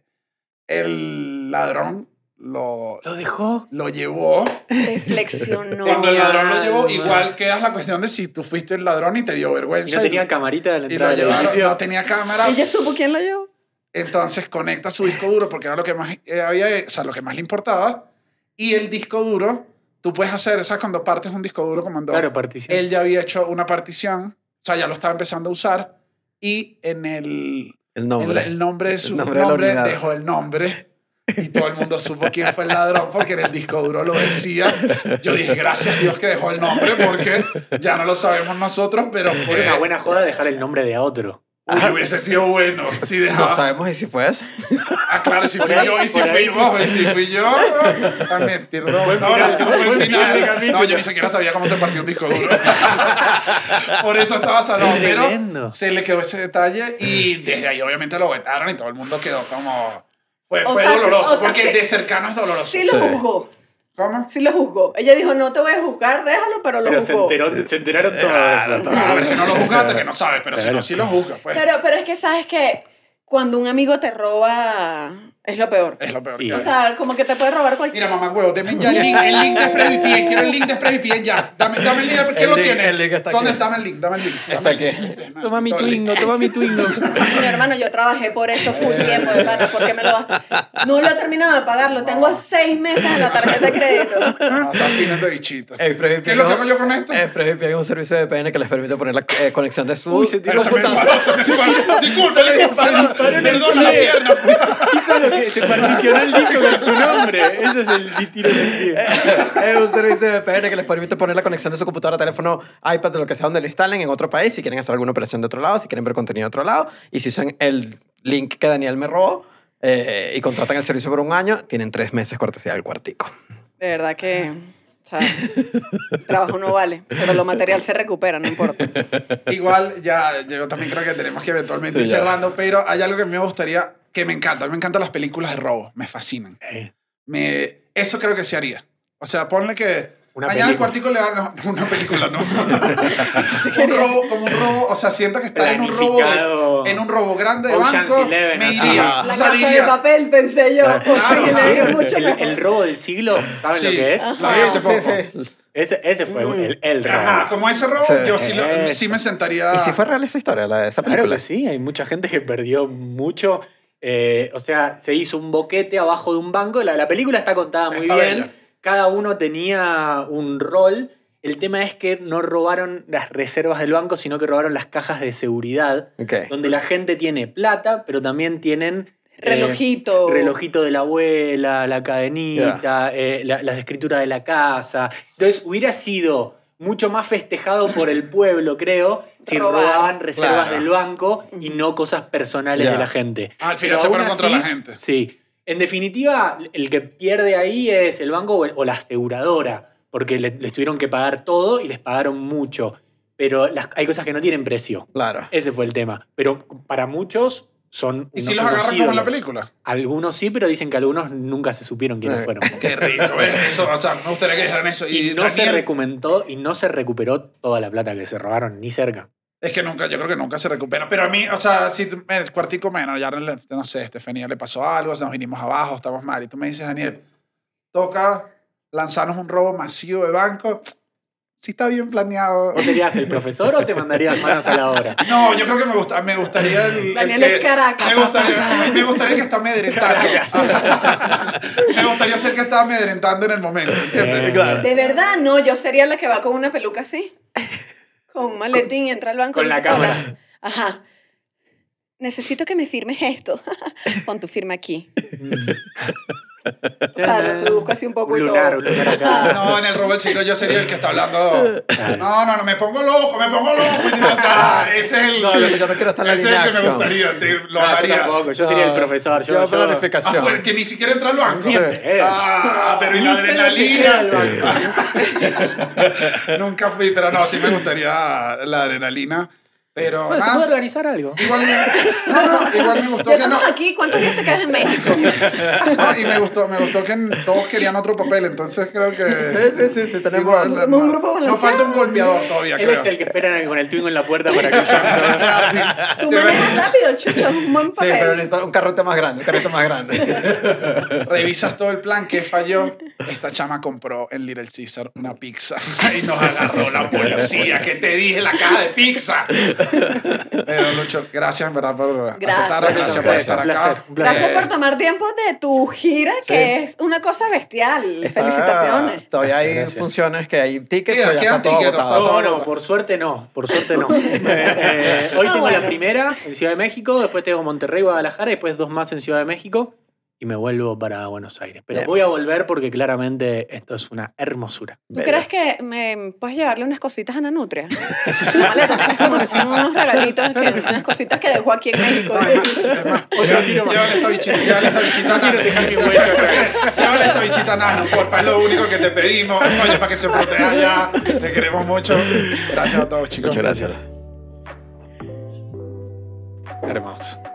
Speaker 1: el ladrón lo,
Speaker 4: ¿Lo dejó?
Speaker 1: lo llevó.
Speaker 2: Reflexionó.
Speaker 1: Cuando el ladrón lo llevó,
Speaker 4: alma.
Speaker 1: igual quedas la cuestión de si tú fuiste el ladrón y te dio
Speaker 4: Y
Speaker 1: vergüenza.
Speaker 4: no tenía camarita de la
Speaker 1: y lo
Speaker 4: entrada del
Speaker 1: llevaron,
Speaker 4: edificio.
Speaker 1: no tenía cámara.
Speaker 2: ¿Ella supo quién lo llevó?
Speaker 1: Entonces conecta su disco duro porque era lo que más eh, había, o sea, lo que más le importaba. Y el disco duro, tú puedes hacer, ¿sabes? Cuando partes un disco duro como en dos.
Speaker 4: Claro, partición.
Speaker 1: Él ya había hecho una partición, o sea, ya lo estaba empezando a usar. Y en el,
Speaker 5: El nombre.
Speaker 1: en el nombre de su
Speaker 5: El
Speaker 1: nombre,
Speaker 5: nombre de la unidad.
Speaker 1: dejó el nombre. Y todo el mundo supo quién fue el ladrón porque en el disco duro lo decía. Yo dije, gracias a Dios que dejó el nombre porque ya no lo sabemos nosotros, pero fue
Speaker 4: Era una buena joda dejar el nombre de a otro.
Speaker 1: Uy, hubiese sido bueno si dejaba.
Speaker 5: No sabemos y si fue eso.
Speaker 1: Ah, claro, si fui
Speaker 4: Por ahí,
Speaker 1: yo, y si
Speaker 4: por
Speaker 1: fui
Speaker 4: ahí.
Speaker 1: yo, y si fui yo. También, perdón.
Speaker 4: Buen
Speaker 1: No,
Speaker 4: final,
Speaker 1: no,
Speaker 4: buen
Speaker 1: buen
Speaker 4: final de
Speaker 1: final.
Speaker 4: capítulo.
Speaker 1: No, yo ni siquiera sabía cómo se partió un disco duro. Por eso estaba salado. Pero
Speaker 4: Tremendo.
Speaker 1: se le quedó ese detalle y desde ahí obviamente lo vetaron y todo el mundo quedó como. Fue,
Speaker 2: O
Speaker 1: fue
Speaker 2: sea,
Speaker 1: doloroso,
Speaker 2: o sea,
Speaker 1: porque
Speaker 2: sí-
Speaker 1: de cercano es doloroso.
Speaker 2: Sí lo
Speaker 5: Sí.
Speaker 2: juzgó.
Speaker 1: ¿Cómo?
Speaker 2: Sí lo juzgó. Ella dijo, no te voy a juzgar, déjalo, pero lo
Speaker 4: Pero se,
Speaker 2: juzgó.
Speaker 4: enteró, se enteraron todos.
Speaker 1: Claro, es que no lo juzgaste, que no sabes, pero si
Speaker 4: Claro.
Speaker 1: no, sí lo juzgas, pues.
Speaker 2: Pero, pero es que sabes que cuando un amigo te roba, es lo peor.
Speaker 1: Es lo peor
Speaker 4: Y-
Speaker 1: que
Speaker 2: O
Speaker 1: hay.
Speaker 2: sea, como que te puede robar cualquier...
Speaker 1: Mira, mamá huevo, deme ya el link, el link de SprayVPN. Quiero el link de SprayVPN ya. Dame, dame el link. ¿Quién
Speaker 5: El
Speaker 1: lo
Speaker 5: link-
Speaker 1: tiene?
Speaker 5: el link está
Speaker 1: ¿Dónde
Speaker 5: aquí.
Speaker 1: está? Dame el link, dame el link.
Speaker 5: Está
Speaker 1: Dame el
Speaker 5: aquí.
Speaker 1: link.
Speaker 4: Toma mi
Speaker 1: Todo el link.
Speaker 4: twingo, toma mi twingo.
Speaker 2: Mi hermano, yo trabajé por eso full tiempo de pana, porque me lo... No lo he terminado de pagar, lo tengo a seis meses en la tarjeta de crédito.
Speaker 1: No, está fino de bichito.
Speaker 5: ExpressVPN
Speaker 1: ¿Qué es lo que hago yo con esto?
Speaker 5: ExpressVPN es un servicio de V P N que les permite poner la eh, conexión de su
Speaker 4: Uy, se tiró
Speaker 1: Pero se me
Speaker 5: computadora.
Speaker 1: disparó, se me disparó. Disculpa, disculpa. Perdona la pierna.
Speaker 4: Hizo lo que se particionó el disco con su nombre. Ese es el tiro del pie.
Speaker 5: Es un servicio de V P N que les permite poner la conexión de su computadora, teléfono, iPad, de lo que sea, donde lo instalen en otro país, si quieren hacer alguna operación de otro lado, si quieren ver contenido de otro lado. Y si usan el link que Daniel me robó eh, y contratan el servicio por un año, tienen tres meses cortesía del cuartico.
Speaker 2: De verdad que... O sea, el trabajo no vale, pero lo material se recupera, no importa.
Speaker 1: Igual, ya, yo también creo que tenemos que eventualmente
Speaker 5: Sí,
Speaker 1: ir
Speaker 5: ya.
Speaker 1: cerrando, pero hay algo que a mí me gustaría, que me encanta. A mí me encantan las películas de robo, me fascinan.
Speaker 4: Eh,
Speaker 1: Me, eso creo que se haría. O sea, ponle que
Speaker 4: Una
Speaker 1: mañana el
Speaker 4: película.
Speaker 1: cuartico le dan no, una película, no. un robo, como un robo, o sea, siento que estar en un robo,
Speaker 4: Planificado.
Speaker 1: de- en un robo grande de
Speaker 4: Ocean's
Speaker 1: banco,
Speaker 4: Eleven,
Speaker 1: me
Speaker 4: así.
Speaker 1: iría.
Speaker 2: La
Speaker 1: O sea,
Speaker 2: casa de
Speaker 1: diría,
Speaker 2: papel, pensé yo.
Speaker 4: Claro.
Speaker 2: Oye,
Speaker 1: Claro,
Speaker 2: que le digo
Speaker 1: claro.
Speaker 2: mucho
Speaker 4: el,
Speaker 2: mejor.
Speaker 4: el robo del siglo, ¿saben
Speaker 1: Sí,
Speaker 4: lo que es?
Speaker 1: lo vi hace poco.
Speaker 5: sí.
Speaker 4: Ese, ese fue el, el robo.
Speaker 1: Ajá, como ese robo,
Speaker 5: Sí.
Speaker 1: yo sí, lo-
Speaker 4: Eso.
Speaker 1: sí me sentaría.
Speaker 5: ¿Y si fue real esa historia, la de esa
Speaker 4: Claro
Speaker 5: película?
Speaker 4: que sí, hay mucha gente que perdió mucho. Eh, o sea, se hizo un boquete abajo de un banco. La, la película está contada muy
Speaker 1: Está
Speaker 4: bien.
Speaker 1: bella.
Speaker 4: Cada uno tenía un rol. El tema es que no robaron las reservas del banco, sino que robaron las cajas de seguridad,
Speaker 5: Ok.
Speaker 4: donde la gente tiene plata, pero también tienen eh,
Speaker 2: Relojito.
Speaker 4: relojito de la abuela, la cadenita, eh, la, las escrituras de la casa. Entonces hubiera sido mucho más festejado por el pueblo, creo, si
Speaker 2: Robar.
Speaker 4: robaban reservas
Speaker 5: Claro.
Speaker 4: del banco y no cosas personales
Speaker 5: Ya.
Speaker 4: de la gente.
Speaker 1: Ah, al final
Speaker 4: Pero
Speaker 1: se fueron
Speaker 4: aún
Speaker 1: contra la
Speaker 4: así,
Speaker 1: gente.
Speaker 4: Sí. En definitiva, el que pierde ahí es el banco o, el- o la aseguradora, porque le- les tuvieron que pagar todo y les pagaron mucho. Pero las- hay cosas que no tienen precio.
Speaker 5: Claro.
Speaker 4: Ese fue el tema. Pero para muchos son.
Speaker 1: ¿Y
Speaker 4: unos-
Speaker 1: si los
Speaker 4: unos
Speaker 1: agarran como en la
Speaker 4: ídolos.
Speaker 1: película?
Speaker 4: Algunos sí, pero dicen que algunos nunca se supieron quiénes
Speaker 5: Eh,
Speaker 4: fueron.
Speaker 1: Qué rico, ¿ves? Eso, o sea, me gustaría que dijeran eso. Y,
Speaker 4: Y no se
Speaker 1: Daniel,
Speaker 4: recumentó y no se recuperó toda la plata que se robaron, ni cerca.
Speaker 1: Es que nunca, yo creo que nunca se recupera. Pero a mí, o sea, si tú- el cuartico menos, ya no, le- no sé, Estefanía le pasó algo, nos vinimos abajo, estamos mal. Y tú me dices, Daniel, toca lanzarnos un robo masivo de banco. Sí está bien planeado.
Speaker 4: ¿Vos serías el profesor o te mandarías manos a la obra?
Speaker 1: No, yo creo que me, gusta, me gustaría el, el
Speaker 2: Daniel
Speaker 1: que-
Speaker 2: es Caracas.
Speaker 1: Me gustaría, me gustaría que está amedrentando. me gustaría ser que está amedrentando en el momento, ¿entiendes?
Speaker 4: Eh,
Speaker 5: Claro.
Speaker 2: De verdad, no, yo sería la que va con una peluca así. Con un maletín y entra al banco
Speaker 4: con
Speaker 2: y
Speaker 4: la
Speaker 2: dice,
Speaker 4: cámara.
Speaker 2: "Hola". Ajá. Necesito que me firmes esto. Pon tu firma aquí. O sea, lo seduzco así un poco
Speaker 4: Un
Speaker 2: y
Speaker 4: lunar,
Speaker 2: todo.
Speaker 4: un lunar acá.
Speaker 1: No, en el robo del siglo yo sería el que está hablando. No, no, no, me pongo loco, me pongo loco. Y digo, o sea, ese es el.
Speaker 5: No, yo- yo no quiero estar en la
Speaker 1: ese es el
Speaker 5: línea
Speaker 1: que me
Speaker 5: acción.
Speaker 1: gustaría. te- lo
Speaker 4: No, yo
Speaker 1: haría.
Speaker 4: tampoco, yo sería el profesor. Yo,
Speaker 5: Yo,
Speaker 4: yo-
Speaker 5: planificación.
Speaker 1: Ah, fue el que ni siquiera entra al banco.
Speaker 4: Ni en
Speaker 5: Sí.
Speaker 4: pedo.
Speaker 1: Ah, pero y la
Speaker 4: Ni sé dónde queda el
Speaker 1: adrenalina.
Speaker 4: banco.
Speaker 1: Nunca fui, pero no, sí me gustaría la adrenalina. Pero
Speaker 4: Bueno, se
Speaker 1: nada,
Speaker 4: puede organizar algo.
Speaker 1: igual, no, no, igual me gustó
Speaker 2: Ya
Speaker 1: que no.
Speaker 2: estamos aquí, ¿cuántos días te quedas en México?
Speaker 1: No, y me gustó, me gustó que todos querían otro papel, entonces creo que.
Speaker 5: Sí, sí, sí, sí, tenemos...
Speaker 1: igual,
Speaker 2: Somos un grupo
Speaker 1: no
Speaker 2: balanceado.
Speaker 1: falta un golpeador todavía,
Speaker 4: Él
Speaker 1: creo.
Speaker 4: es el que espera con el Twingo en la puerta para que yo...
Speaker 2: Tú
Speaker 1: Se ve-
Speaker 2: manejas rápido, Chucho, un buen
Speaker 5: Sí,
Speaker 2: papel.
Speaker 5: pero necesito un carrete más grande, un carrete más grande.
Speaker 1: Revisas todo el plan que falló. Esta chama compró en Little Caesar una pizza y nos agarró la policía. Que te dije la caja de pizza. Pero Lucho, gracias en verdad por
Speaker 2: Gracias.
Speaker 1: aceptar. Gracias por estar
Speaker 4: Un placer,
Speaker 1: acá.
Speaker 4: un placer.
Speaker 2: Gracias por tomar tiempo de tu gira, que es una cosa bestial. Felicitaciones.
Speaker 5: Todavía hay
Speaker 4: Gracias, gracias.
Speaker 5: funciones que hay tickets
Speaker 1: Queda-
Speaker 5: o ya
Speaker 1: quedan
Speaker 5: está todo
Speaker 1: tickets,
Speaker 5: agotado.
Speaker 1: está todo
Speaker 4: No, no,
Speaker 1: agotado.
Speaker 4: por suerte no, por suerte no. Eh, eh, hoy
Speaker 2: Ah,
Speaker 4: tengo
Speaker 2: bueno.
Speaker 4: la primera en Ciudad de México, después tengo Monterrey, Guadalajara, y después dos más en Ciudad de México y me vuelvo para Buenos Aires. Pero
Speaker 5: Bien.
Speaker 4: voy a volver porque claramente esto es una hermosura.
Speaker 2: ¿Tú crees que me puedes llevarle unas cositas a Nanutria? La maleta, tienes como que son unos regalitos, que son unas cositas que dejó aquí en México.
Speaker 1: No, es más, es más.
Speaker 4: Otro tiro más.
Speaker 1: Llévale esta bichita, llévale esta bichita a Nano.
Speaker 4: Dejar mi huella acá.
Speaker 1: Llévale esta bichita a Nano, porfa, es lo único que te pedimos. Coño, para que se proteja ya. Te queremos mucho. Gracias a todos, chicos.
Speaker 5: Muchas gracias.
Speaker 4: Hermoso.